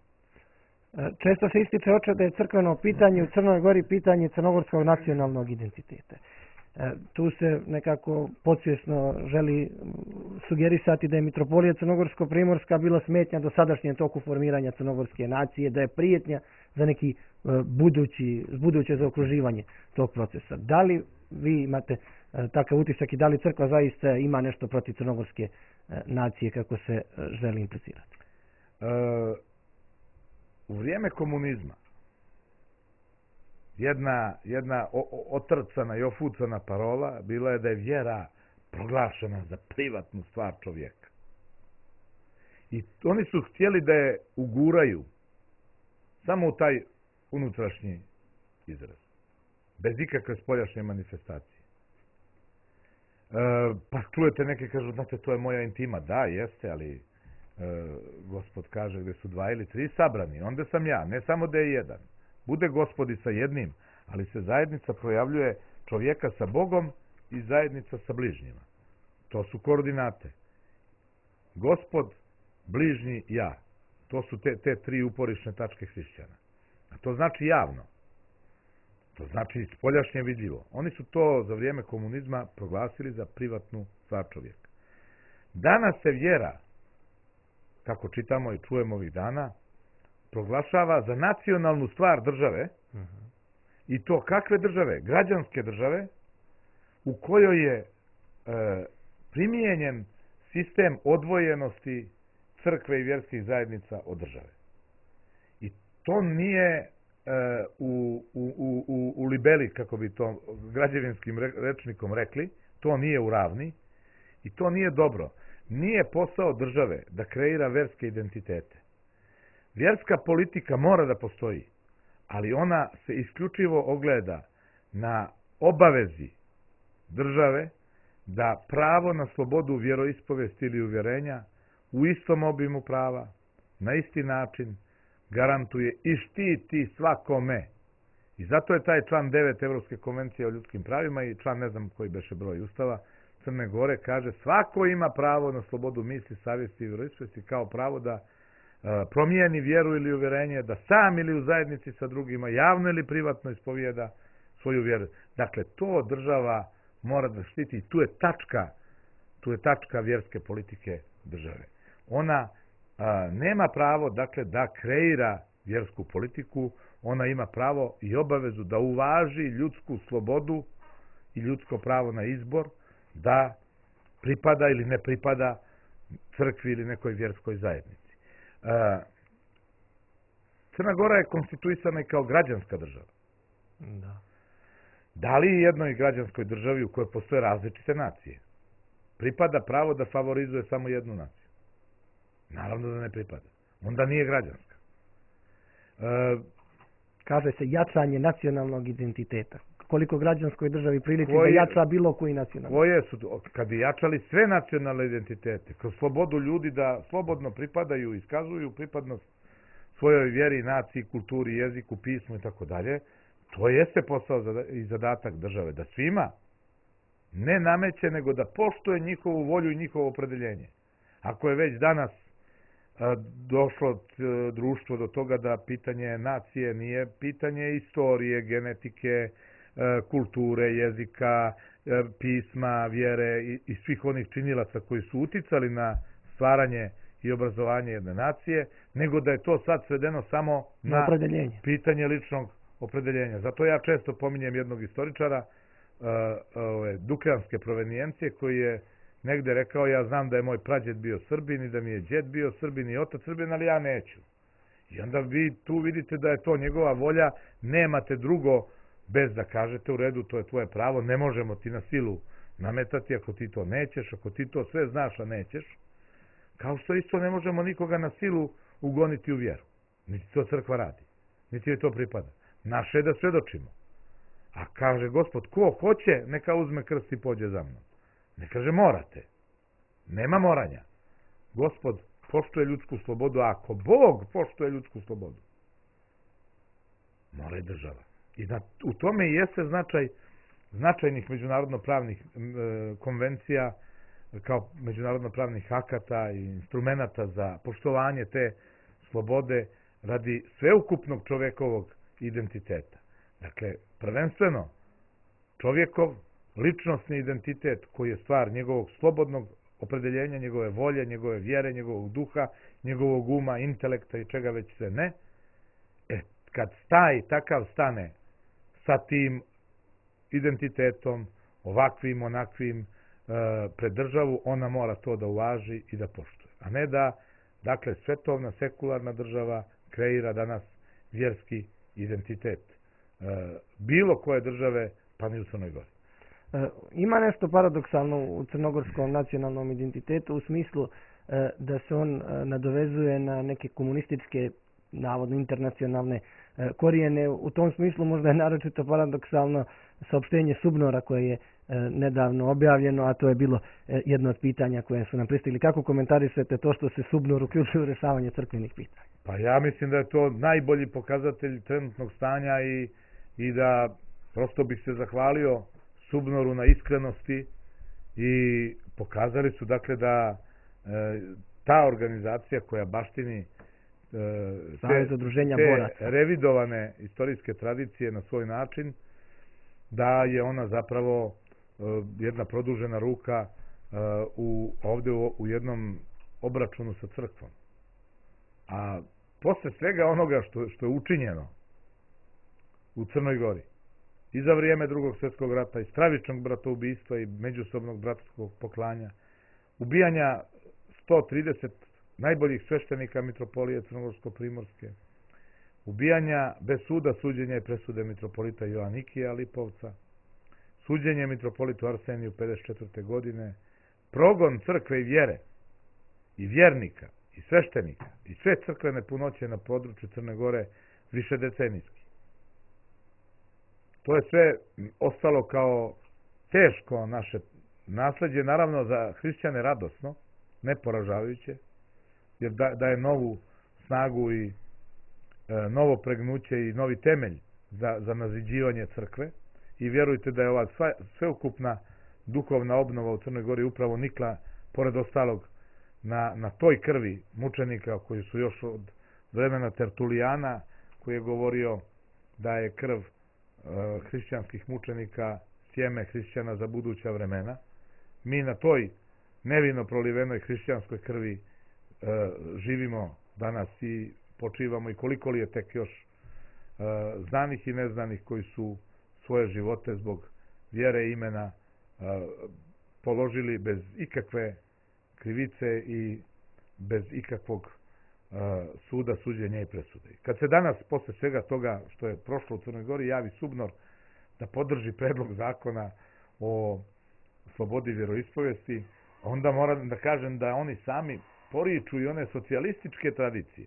Često se ističe, oče, da je crkveno pitanje u Crnoj Gori pitanje crnogorskog nacionalnog identiteta. Tu se nekako podsvjesno želi sugerisati da je mitropolija crnogorsko-primorska bila smetnja do sadašnjem toku formiranja crnogorske nacije, da je prijetnja za neki budući, buduće zaokruživanje tog procesa. Da li vi imate takav utisak i da li crkva zaista ima nešto protiv crnogorske nacije kako se želi implicirati? E, u vrijeme komunizma jedna, jedna otrcana i ofucana parola bila je da je vjera proglašena za privatnu stvar čovjeka. I oni su htjeli da je uguraju samo u taj unutrašnji izraz, bez ikakve spoljašnje manifestacije. E, pa čujete neke kažu, znate, to je moja intima. Da, jeste, ali e, Gospod kaže gdje su dva ili tri sabrani, onda sam ja, ne samo da je jedan. Bude Gospodi sa jednim, ali se zajednica projavljuje čovjeka sa Bogom i zajednica sa bližnjima. To su koordinate. Gospod, bližnji, ja. To su te, te tri uporišne tačke hrišćana. A to znači javno. To znači spoljašnje vidljivo. Oni su to za vrijeme komunizma proglasili za privatnu stvar čovjeka. Danas se vjera, kako čitamo i čujemo ovih dana, proglašava za nacionalnu stvar države. Uh-huh. I to kakve države? Građanske države u kojoj je e, primijenjen sistem odvojenosti crkve i vjerskih zajednica od države. I to nije e, u, u, u, u libeli, kako bi to građevinskim rečnikom rekli, to nije u ravni i to nije dobro. Nije posao države da kreira vjerske identitete. Vjerska politika mora da postoji, ali ona se isključivo ogleda na obavezi države da pravo na slobodu vjeroispovesti ili uvjerenja u istom obimu prava, na isti način, garantuje i štiti svakome. I zato je taj član devet Evropske konvencije o ljudskim pravima i član ne znam koji beše broj Ustava Crne Gore kaže svako ima pravo na slobodu misli, savjesti i vjeroispovesti kao pravo da promijeni vjeru ili uvjerenje, da sam ili u zajednici sa drugima javno ili privatno ispovijeda svoju vjeru. Dakle, to država mora da štiti. Tu je tačka, tu je tačka vjerske politike države. Ona a, nema pravo, dakle, da kreira vjersku politiku, ona ima pravo i obavezu da uvaži ljudsku slobodu i ljudsko pravo na izbor, da pripada ili ne pripada crkvi ili nekoj vjerskoj zajednici. Crna Gora je konstituisana i kao građanska država. Da. Da li jednoj građanskoj državi u kojoj postoje različite nacije pripada pravo da favorizuje samo jednu naciju? Naravno da ne pripada. Onda nije građanska. E, Kaže se jačanje nacionalnog identiteta. Koliko građanskoj državi priliči da jača bilo koji nacionalni? Koje su, kad bi jačali sve nacionalne identitete, kroz slobodu ljudi da slobodno pripadaju, iskazuju pripadnost svojoj vjeri, naciji, kulturi, jeziku, pismu i tako dalje, to jeste posao i zadatak države, da svima ne nameće, nego da poštuje njihovu volju i njihovo opredeljenje. Ako je već danas došlo društvo do toga da pitanje nacije nije pitanje istorije, genetike, kulture, jezika, pisma, vjere i svih onih činilaca koji su uticali na stvaranje i obrazovanje jedne nacije, nego da je to sad svedeno samo na pitanje ličnog opredeljenja. Zato ja često pominjem jednog istoričara dukljanske provenijencije koji je negde rekao, ja znam da je moj prađed bio Srbin i da mi je džed bio Srbin i otac Srbin, ali ja neću. I onda vi tu vidite da je to njegova volja, nemate drugo bez da kažete u redu, to je tvoje pravo, ne možemo ti na silu nametati ako ti to nećeš, ako ti to sve znaš, a nećeš. Kao što isto ne možemo nikoga na silu ugoniti u vjeru. Niti to crkva radi, niti joj to pripada. Naše je da svedočimo. A kaže Gospod, ko hoće, neka uzme krst i pođe za mnom. Ne kaže morate. Nema moranja. Gospod poštuje ljudsku slobodu, a ako Bog poštuje ljudsku slobodu, mora i država. I u tome i jeste značaj značajnih međunarodno-pravnih e, konvencija kao međunarodno-pravnih akata i instrumenta za poštovanje te slobode radi sveukupnog čovekovog identiteta. Dakle, prvenstveno čovjekov ličnosni identitet koji je stvar njegovog slobodnog opredeljenja, njegove volje, njegove vjere, njegovog duha, njegovog uma, intelekta i čega već sve ne. E, kad taj takav stane sa tim identitetom, ovakvim, onakvim, e, pred državu, ona mora to da uvaži i da poštuje. A ne da, dakle, svetovna, sekularna država kreira danas vjerski identitet e, bilo koje države, pa ni u Crnoj Gori. Ima nešto paradoksalno u crnogorskom nacionalnom identitetu u smislu da se on nadovezuje na neke komunističke, navodno internacionalne korijene. U tom smislu možda je naročito paradoksalno saopštenje Subnora koje je nedavno objavljeno, a to je bilo jedno od pitanja koje su nam pristigli. Kako komentarišete to što se Subnor uključuje u rješavanje crkvenih pitanja? Pa ja mislim da je to najbolji pokazatelj trenutnog stanja i, i da prosto bih se zahvalio Subnoru na iskrenosti i pokazali su dakle da e, ta organizacija koja baštini e, te, te revidovane istorijske tradicije na svoj način, da je ona zapravo e, jedna produžena ruka e, u, ovdje u, u jednom obračunu sa crkvom. A posle svega onoga što, što je učinjeno u Crnoj Gori i za vrijeme Drugog svjetskog rata i stravičnog bratoubistva i međusobnog bratskog poklanja, ubijanja sto trideset najboljih sveštenika mitropolije Crnogorsko-Primorske, ubijanja bez suda, suđenja i presude mitropolita Joanikija Lipovca, suđenje mitropolitu Arseniju pedeset četvrte godine, progon crkve i vjere i vjernika i sveštenika i sve crkvene punoće na području Crne Gore višedecenijski. To je sve ostalo kao teško naše nasleđe, naravno za hrišćane radosno, ne poražavajuće, jer da, daje novu snagu i e, novo pregnuće i novi temelj za, za naziđivanje crkve i vjerujte da je ova sva, sveukupna duhovna obnova u Crnoj Gori upravo nikla, pored ostalog, na, na toj krvi mučenika koji su još od vremena Tertulijana, koji je govorio da je krv hrišćanskih mučenika sjeme hrišćana za buduća vremena. Mi na toj nevino prolivenoj hrišćanskoj krvi e, živimo danas i počivamo i koliko li je tek još e, znanih i neznanih koji su svoje živote zbog vjere i imena e, položili bez ikakve krivice i bez ikakvog e, suda, suđenja i presude. Kad se danas, posle svega toga što je prošlo u Crnoj Gori, javi SUBNOR da podrži predlog zakona o slobodi vjeroispovesti, onda moram da kažem da oni sami poriču i one socijalističke tradicije.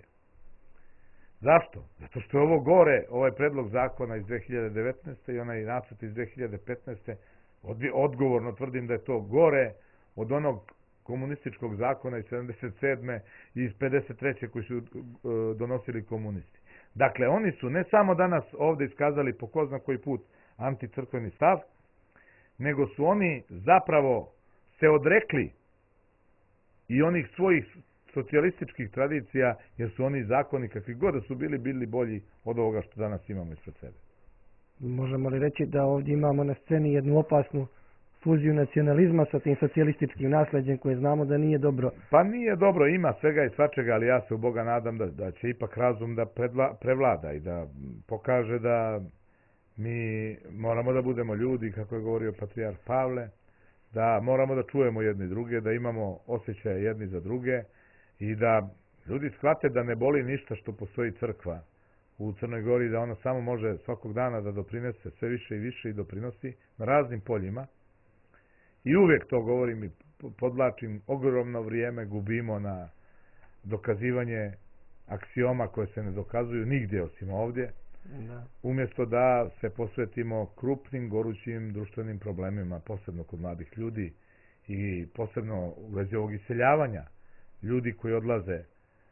Zašto? Zato što je ovo gore, ovaj predlog zakona iz dve hiljade devetnaeste. i onaj nacrt iz dve hiljade petnaeste. Odgovorno tvrdim da je to gore od onog komunističkog zakona iz sedamdeset sedme. i iz pedeset treće koji su donosili komunisti. Dakle, oni su ne samo danas ovde iskazali po ko zna koji put anticrkveni stav, nego su oni zapravo se odrekli i onih svojih socijalističkih tradicija, jer su oni zakoni, kakvi god da su bili, bili bolji od ovoga što danas imamo ispred sebe. Možemo li reći da ovdje imamo na sceni jednu opasnu fuziju nacionalizma sa tim socijalističkim nasleđem koje znamo da nije dobro? Pa nije dobro, ima svega i svačega, ali ja se u Boga nadam da, da će ipak razum da predla, prevlada i da pokaže da mi moramo da budemo ljudi, kako je govorio patrijarh Pavle, da moramo da čujemo jedni druge, da imamo osjećaje jedni za druge i da ljudi shvate da ne boli ništa što postoji crkva u Crnoj Gori, da ona samo može svakog dana da doprinese sve više i više i doprinosi na raznim poljima. I uvijek to govorim i podlačim, ogromno vrijeme gubimo na dokazivanje aksioma koje se ne dokazuju nigdje osim ovdje, da. Umjesto da se posvetimo krupnim, gorućim društvenim problemima, posebno kod mladih ljudi i posebno u vezi ovog iseljavanja ljudi koji odlaze e,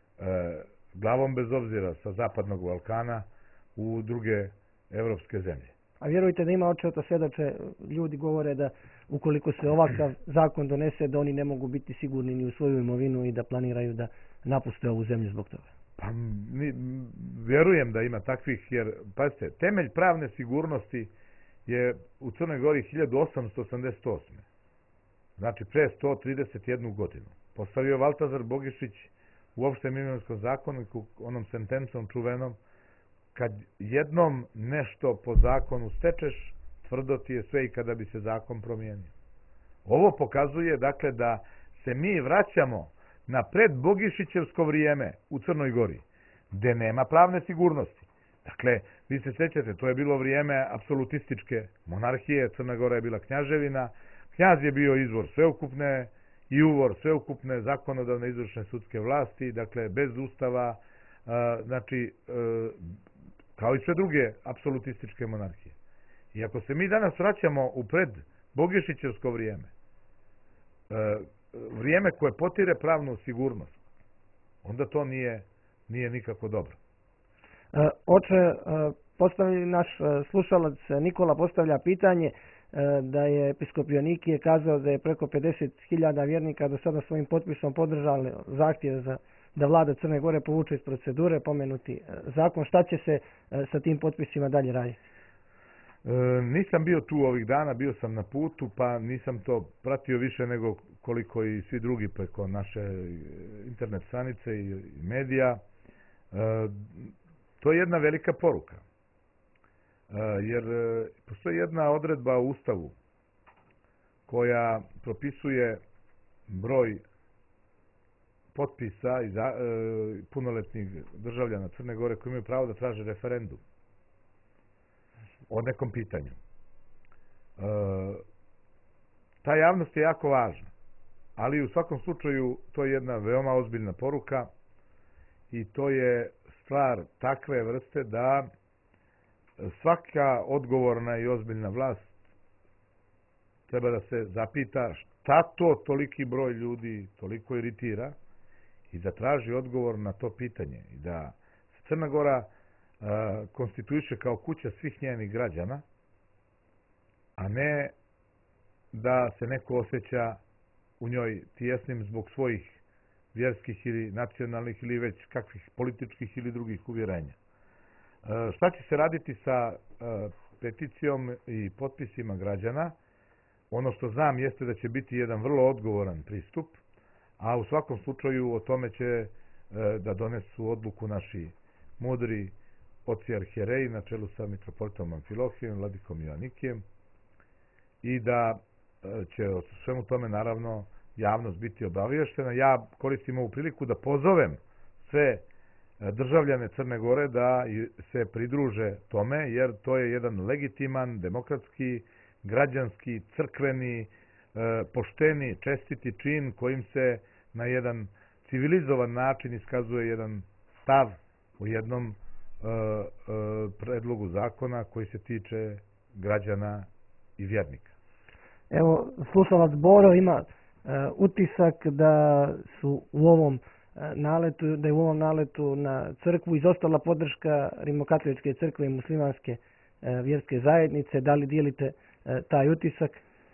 glavom bez obzira sa zapadnog Balkana u druge evropske zemlje. A vjerujte da ima očito svjedoče, ljudi govore da ukoliko se ovakav zakon donese, da oni ne mogu biti sigurni ni u svoju imovinu i da planiraju da napuste ovu zemlju zbog toga. Pa mi, vjerujem da ima takvih, jer, pazite, temelj pravne sigurnosti je u Crnoj Gori hiljadu osamsto osamdeset osme. Znači, pre sto trideset jednu godinu. Postavio Valtazar Bogišić u opštem imovinskom zakoniku, onom sentencom čuvenom, kad jednom nešto po zakonu stečeš, tvrdo ti je sve i kada bi se zakon promijenio. Ovo pokazuje, dakle, da se mi vraćamo na predbogišićevsko vrijeme u Crnoj Gori, gde nema pravne sigurnosti. Dakle, vi se sjećate, to je bilo vrijeme apsolutističke monarhije, Crna Gora je bila knjaževina, knjaz je bio izvor sveukupne i uvor sveukupne zakonodavne izvršne sudske vlasti, dakle, bez ustava, znači, kao i sve druge apsolutističke monarhije. I ako se mi danas vraćamo u predbogišićevsko vrijeme, vrijeme koje potire pravnu sigurnost, onda to nije, nije nikako dobro. E, oče, postavlja naš slušalac Nikola postavlja pitanje e, da je episkop Joanikije kazao da je preko pedeset hiljada vjernika do sada svojim potpisom podržali zahtjev za da vlada Crne Gore povuče iz procedure pomenuti zakon. Šta će se e, sa tim potpisima dalje raditi? E, nisam bio tu ovih dana, bio sam na putu, pa nisam to pratio više nego koliko i svi drugi preko naše internet stranice i medija. E, to je jedna velika poruka. E, jer postoji jedna odredba u Ustavu koja propisuje broj potpisa i za, e, punoletnih državljana Crne Gore koji imaju pravo da traže referendum o nekom pitanju. E, ta javnost je jako važna, ali u svakom slučaju to je jedna veoma ozbiljna poruka i to je stvar takve vrste da svaka odgovorna i ozbiljna vlast treba da se zapita šta to toliki broj ljudi toliko iritira i da traži odgovor na to pitanje i da se Crna Gora konstituiše kao kuća svih njenih građana, a ne da se neko osjeća u njoj tijesnim zbog svojih vjerskih ili nacionalnih ili već kakvih političkih ili drugih uvjerenja. Šta će se raditi sa peticijom i potpisima građana? Ono što znam jeste da će biti jedan vrlo odgovoran pristup, a u svakom slučaju o tome će da donesu odluku naši mudri oci arhijereji na čelu sa mitropolitom Amfilohijem, vladikom Joanikijem i da će o svemu tome naravno javnost biti obavještena. Ja koristim ovu priliku da pozovem sve državljane Crne Gore da se pridruže tome, jer to je jedan legitiman, demokratski, građanski, crkveni, pošteni, čestiti čin kojim se na jedan civilizovan način iskazuje jedan stav u jednom predlogu zakona koji se tiče građana i vjernika. Evo, slušalac Boro ima utisak da su u ovom naletu, da je u ovom naletu na crkvu izostala podrška Rimokatoličke crkve i muslimanske vjerske zajednice. Da li dijelite taj utisak?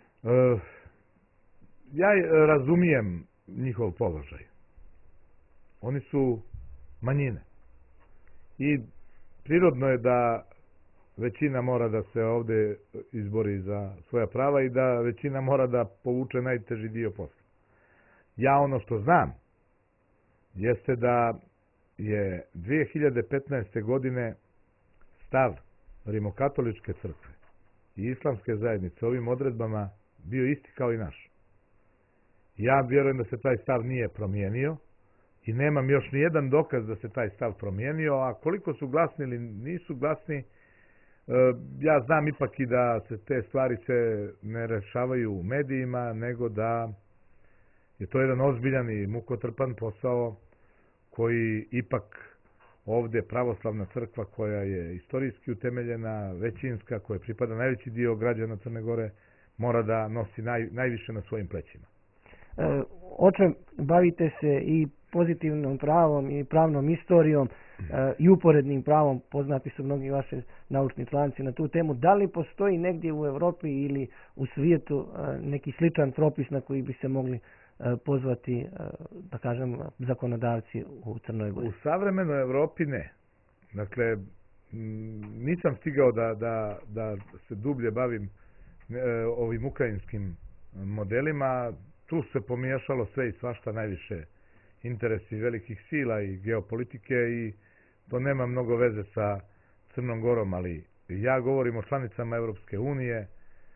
Ja razumijem njihov položaj. Oni su manjine. I prirodno je da većina mora da se ovde izbori za svoja prava i da većina mora da povuče najteži dio posla. Ja ono što znam jeste da je dve hiljade petnaeste. godine stav Rimokatoličke crkve i islamske zajednice ovim odredbama bio isti kao i naš. Ja vjerujem da se taj stav nije promijenio i nemam još ni jedan dokaz da se taj stav promijenio, a koliko su glasni ili nisu glasni, ja znam ipak i da se te stvari se ne rešavaju u medijima, nego da je to jedan ozbiljan i mukotrpan posao koji ipak ovde pravoslavna crkva koja je istorijski utemeljena, većinska, koja pripada najveći dio građana Crne Gore, mora da nosi naj, najviše na svojim plećima. E, oče, bavite se i pozitivnom pravom i pravnom istorijom e, i uporednim pravom, poznati su mnogi vaši naučni članci na tu temu. Da li postoji negdje u Evropi ili u svijetu e, neki sličan propis na koji bi se mogli e, pozvati, e, da kažem, zakonodavci u Crnoj Gori? U savremenoj Evropi ne. Dakle, nisam stigao da, da, da se dublje bavim e, ovim ukrajinskim modelima. Tu se pomiješalo sve i svašta, najviše interesi velikih sila i geopolitike i to nema mnogo veze sa Crnom Gorom, ali ja govorim o članicama Evropske unije. E,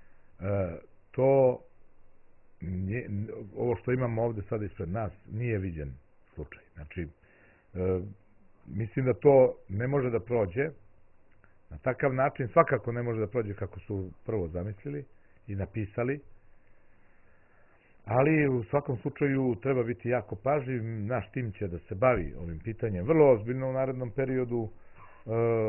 to nije, ovo što imamo ovde sada ispred nas nije viđen slučaj. Znači, e, mislim da to ne može da prođe na takav način, svakako ne može da prođe kako su prvo zamislili i napisali. Ali u svakom slučaju treba biti jako pažljiv, naš tim će da se bavi ovim pitanjem vrlo ozbiljno u narednom periodu. E,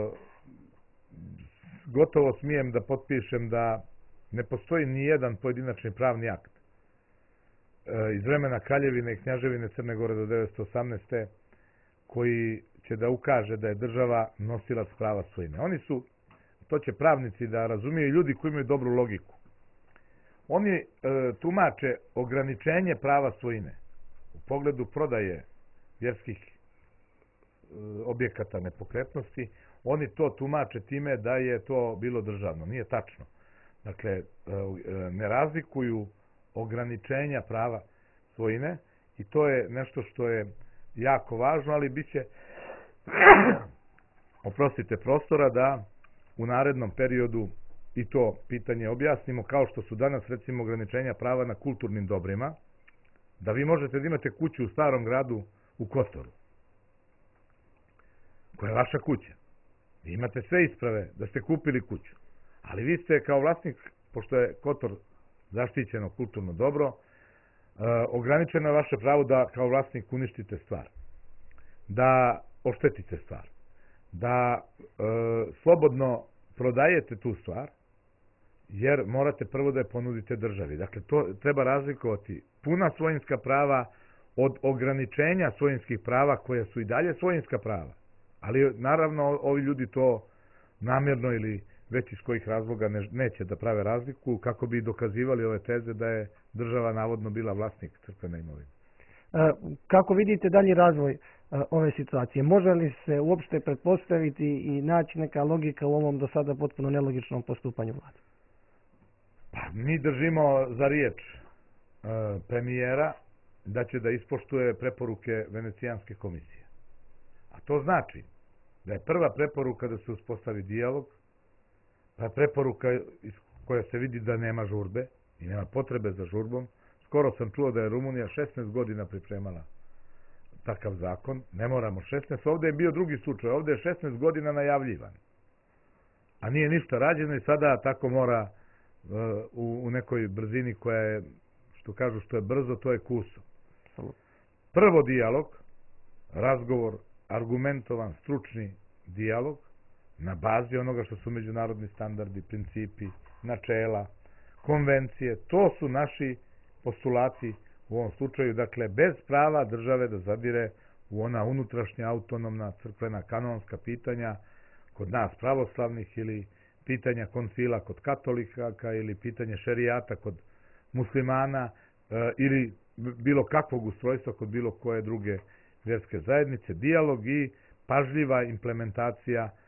gotovo smijem da potpišem da ne postoji ni jedan pojedinačni pravni akt e, iz vremena Kraljevine i Knjaževine Crne Gore do devetsto osamnaeste. koji će da ukaže da je država nosilac prava svojine. Oni su, to će pravnici da razumiju, ljudi koji imaju dobru logiku. Oni e, tumače ograničenje prava svojine u pogledu prodaje vjerskih e, objekata nepokretnosti. Oni to tumače time da je to bilo državno. Nije tačno. Dakle, e, ne razlikuju ograničenja prava svojine i to je nešto što je jako važno, ali bit će oprostite prostora da u narednom periodu i to pitanje objasnimo, kao što su danas recimo ograničenja prava na kulturnim dobrima, da vi možete da imate kuću u Starom gradu u Kotoru, koja je vaša kuća. Vi imate sve isprave da ste kupili kuću, ali vi ste kao vlasnik, pošto je Kotor zaštićeno kulturno dobro, ograničeno je vaše pravo da kao vlasnik uništite stvar, da oštetite stvar, da e, slobodno prodajete tu stvar, jer morate prvo da je ponudite državi. Dakle, to treba razlikovati puna svojinska prava od ograničenja svojinskih prava koja su i dalje svojinska prava. Ali naravno ovi ljudi to namjerno ili već iz kojih razloga ne, neće da prave razliku kako bi dokazivali ove teze da je država navodno bila vlasnik crkvene imovine. Kako vidite dalji razvoj ove situacije? Može li se uopšte pretpostaviti i naći neka logika u ovom do sada potpuno nelogičnom postupanju vlade? Pa, mi držimo za riječ premijera da će da ispoštuje preporuke Venecijanske komisije. A to znači da je prva preporuka da se uspostavi dijalog, pa preporuka koja se vidi da nema žurbe i nema potrebe za žurbom. Skoro sam čuo da je Rumunija šesnaest godina pripremala takav zakon, ne moramo šesnaest, ovdje je bio drugi slučaj, ovdje je šesnaest godina najavljivan, a nije ništa rađeno i sada tako mora u, u nekoj brzini koja je, što kažu što je brzo, to je kuso. Prvo dijalog, razgovor, argumentovan, stručni dijalog, na bazi onoga što su međunarodni standardi, principi, načela, konvencije, to su naši postulati u ovom slučaju, dakle, bez prava države da zadire u ona unutrašnja autonomna crkvena kanonska pitanja kod nas pravoslavnih ili pitanja koncila kod katolika ili pitanje šerijata kod muslimana e, ili bilo kakvog ustrojstva kod bilo koje druge vjerske zajednice, dijalog i pažljiva implementacija e,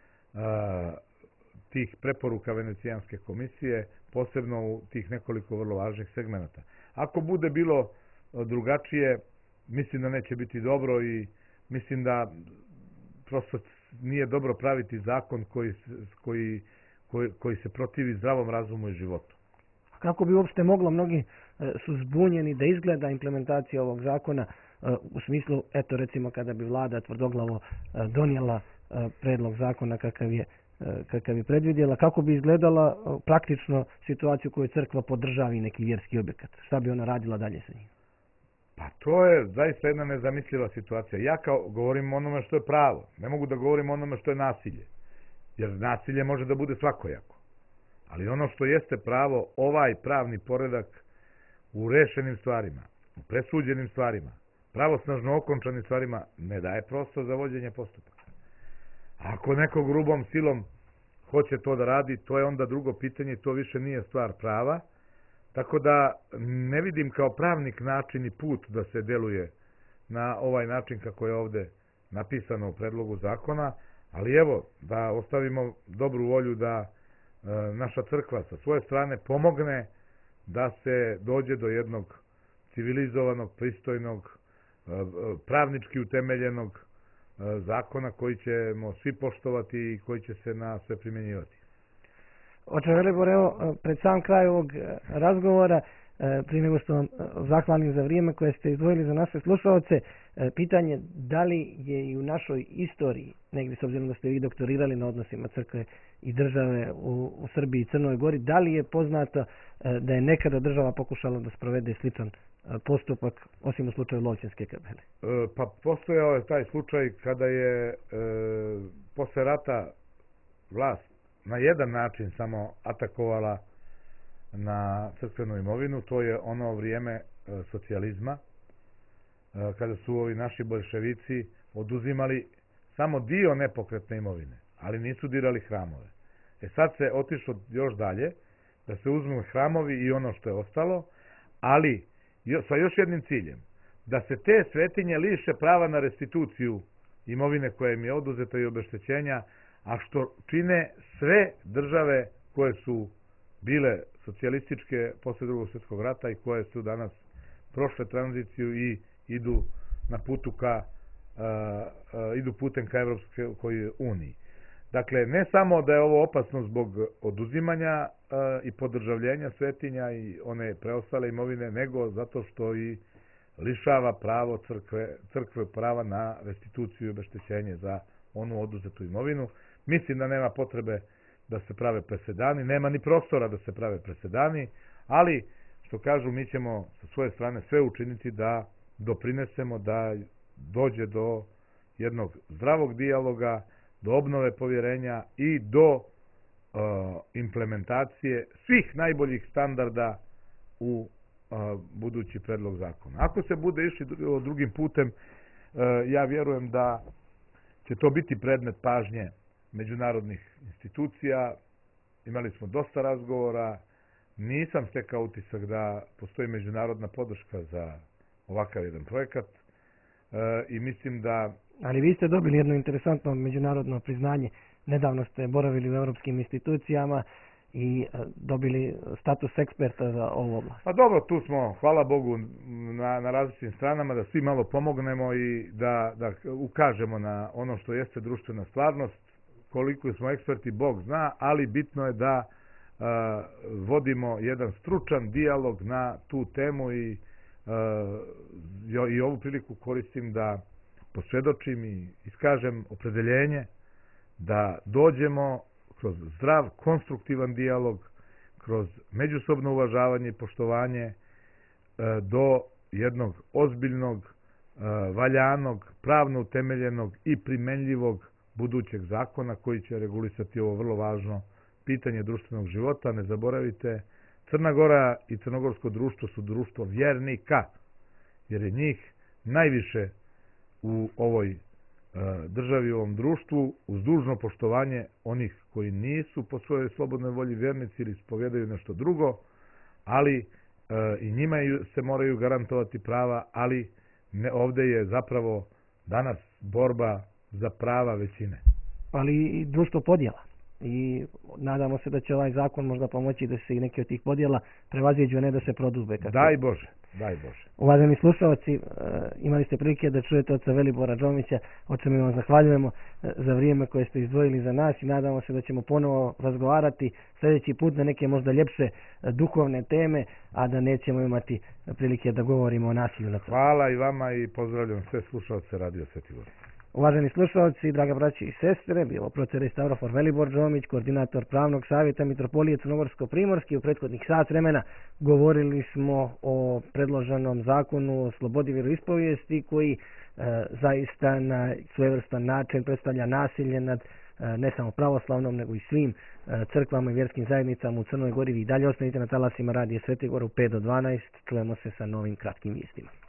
tih preporuka Venecijanske komisije, posebno u tih nekoliko vrlo važnih segmenata. Ako bude bilo drugačije, mislim da neće biti dobro i mislim da prosto nije dobro praviti zakon koji, koji, koji, koji se protivi zdravom razumu i životu. Kako bi uopšte moglo, mnogi su zbunjeni da izgleda implementacija ovog zakona u smislu, eto recimo kada bi vlada tvrdoglavo donijela predlog zakona kakav je kakav je predvidjela, kako bi izgledala praktično situaciju koju crkva podržavi neki vjerski objekat. Šta bi ona radila dalje sa njim? Pa to je zaista jedna nezamisliva situacija. Ja kao govorim o onome što je pravo. Ne mogu da govorim o onome što je nasilje. Jer nasilje može da bude svakojako. Ali ono što jeste pravo, ovaj pravni poredak u rešenim stvarima, u presuđenim stvarima, pravosnažno okončanim stvarima, ne daje prostor za vođenje postupaka. Ako neko grubom silom hoće to da radi, to je onda drugo pitanje i to više nije stvar prava. Tako da ne vidim kao pravnik način i put da se deluje na ovaj način kako je ovde napisano u predlogu zakona, ali evo, da ostavimo dobru volju da e, naša crkva sa svoje strane pomogne da se dođe do jednog civilizovanog, pristojnog, e, pravnički utemeljenog e, zakona koji ćemo svi poštovati i koji će se na sve primjenjivati. Oče Velibor, evo, pred sam kraj ovog razgovora, prije nego što vam zahvalim za vrijeme koje ste izdvojili za naše slušalce, pitanje da li je i u našoj istoriji, negdje s obzirom da ste vi doktorirali na odnosima crkve i države u, u Srbiji i Crnoj Gori, da li je poznato da je nekada država pokušala da sprovede sličan postupak, osim u slučaju Lovćenske kapele? E, pa postojao je taj slučaj kada je e, posle rata vlast na jedan način samo atakovala na crkvenu imovinu, to je ono vrijeme e, socijalizma, e, kada su ovi naši bolševici oduzimali samo dio nepokretne imovine, ali nisu dirali hramove. E sad se otišlo još dalje, da se uzmu hramovi i ono što je ostalo, ali jo, sa još jednim ciljem, da se te svetinje liše prava na restituciju imovine koja im je oduzeta i obeštećenja, a što čine sve države koje su bile socijalističke posle drugog svjetskog rata i koje su danas prošle tranziciju i idu na putu ka uh, uh, idu putem ka Evropskoj uniji. Dakle, ne samo da je ovo opasno zbog oduzimanja uh, i podržavljenja svetinja i one preostale imovine, nego zato što i lišava pravo crkve, crkve prava na restituciju i obeštećenje za onu oduzetu imovinu. Mislim da nema potrebe da se prave presedani, nema ni prostora da se prave presedani, ali, što kažu, mi ćemo sa svoje strane sve učiniti da doprinesemo da dođe do jednog zdravog dijaloga, do obnove povjerenja i do uh, implementacije svih najboljih standarda u uh, budući predlog zakona. Ako se bude išli drugim putem, uh, ja vjerujem da će to biti predmet pažnje međunarodnih institucija. Imali smo dosta razgovora, nisam stekao utisak da postoji međunarodna podrška za ovakav jedan projekat e, i mislim da... Ali vi ste dobili jedno interesantno međunarodno priznanje. Nedavno ste boravili u europskim institucijama i dobili status eksperta za ovo oblast. Pa dobro, tu smo, hvala Bogu, na, na različitim stranama, da svi malo pomognemo i da, da ukažemo na ono što jeste društvena stvarnost. Koliko smo eksperti, Bog zna, ali bitno je da uh, vodimo jedan stručan dijalog na tu temu i, uh, i ovu priliku koristim da posvjedočim i iskažem opredeljenje da dođemo kroz zdrav, konstruktivan dijalog, kroz međusobno uvažavanje i poštovanje do jednog ozbiljnog, valjanog, pravno utemeljenog i primenljivog budućeg zakona koji će regulisati ovo vrlo važno pitanje društvenog života. Ne zaboravite, Crna Gora i crnogorsko društvo su društvo vjernika, jer je njih najviše u ovoj državi, u ovom društvu, uz dužno poštovanje onih koji nisu po svojoj slobodnoj volji vjernici ili ispovjedaju nešto drugo, ali i njima se moraju garantovati prava, ali ne, ovdje je zapravo danas borba za prava većine. Ali i društvo podjela. I nadamo se da će ovaj zakon možda pomoći da se i neke od tih podjela prevaziđu, a ne da se prodube. Daj Bože, daj Bože. Uvaženi slušalci, imali ste prilike da čujete oca Velibora Džomića, o čemu vam zahvaljujemo za vrijeme koje ste izdvojili za nas i nadamo se da ćemo ponovo razgovarati sljedeći put na neke možda ljepše duhovne teme, a da nećemo imati prilike da govorimo o nasilju na crkvi. Hvala i vama i pozdravljam sve slušalce Radio Sveti Gor. Uvaženi slušalci, draga braći i sestre, bilo procer i Stavrofor Velibor Džomić, koordinator pravnog savjeta Mitropolije Crnogorsko-Primorske. U prethodnih sat vremena govorili smo o predloženom zakonu o slobodi vjeroispovijesti koji e, zaista na svojevrstan način predstavlja nasilje nad e, ne samo pravoslavnom nego i svim e, crkvama i vjerskim zajednicama u Crnoj Gori. Vi dalje ostanite na talasima Radija Sveti Gor u pet do dvanaest. Čujemo se sa novim kratkim vijestima.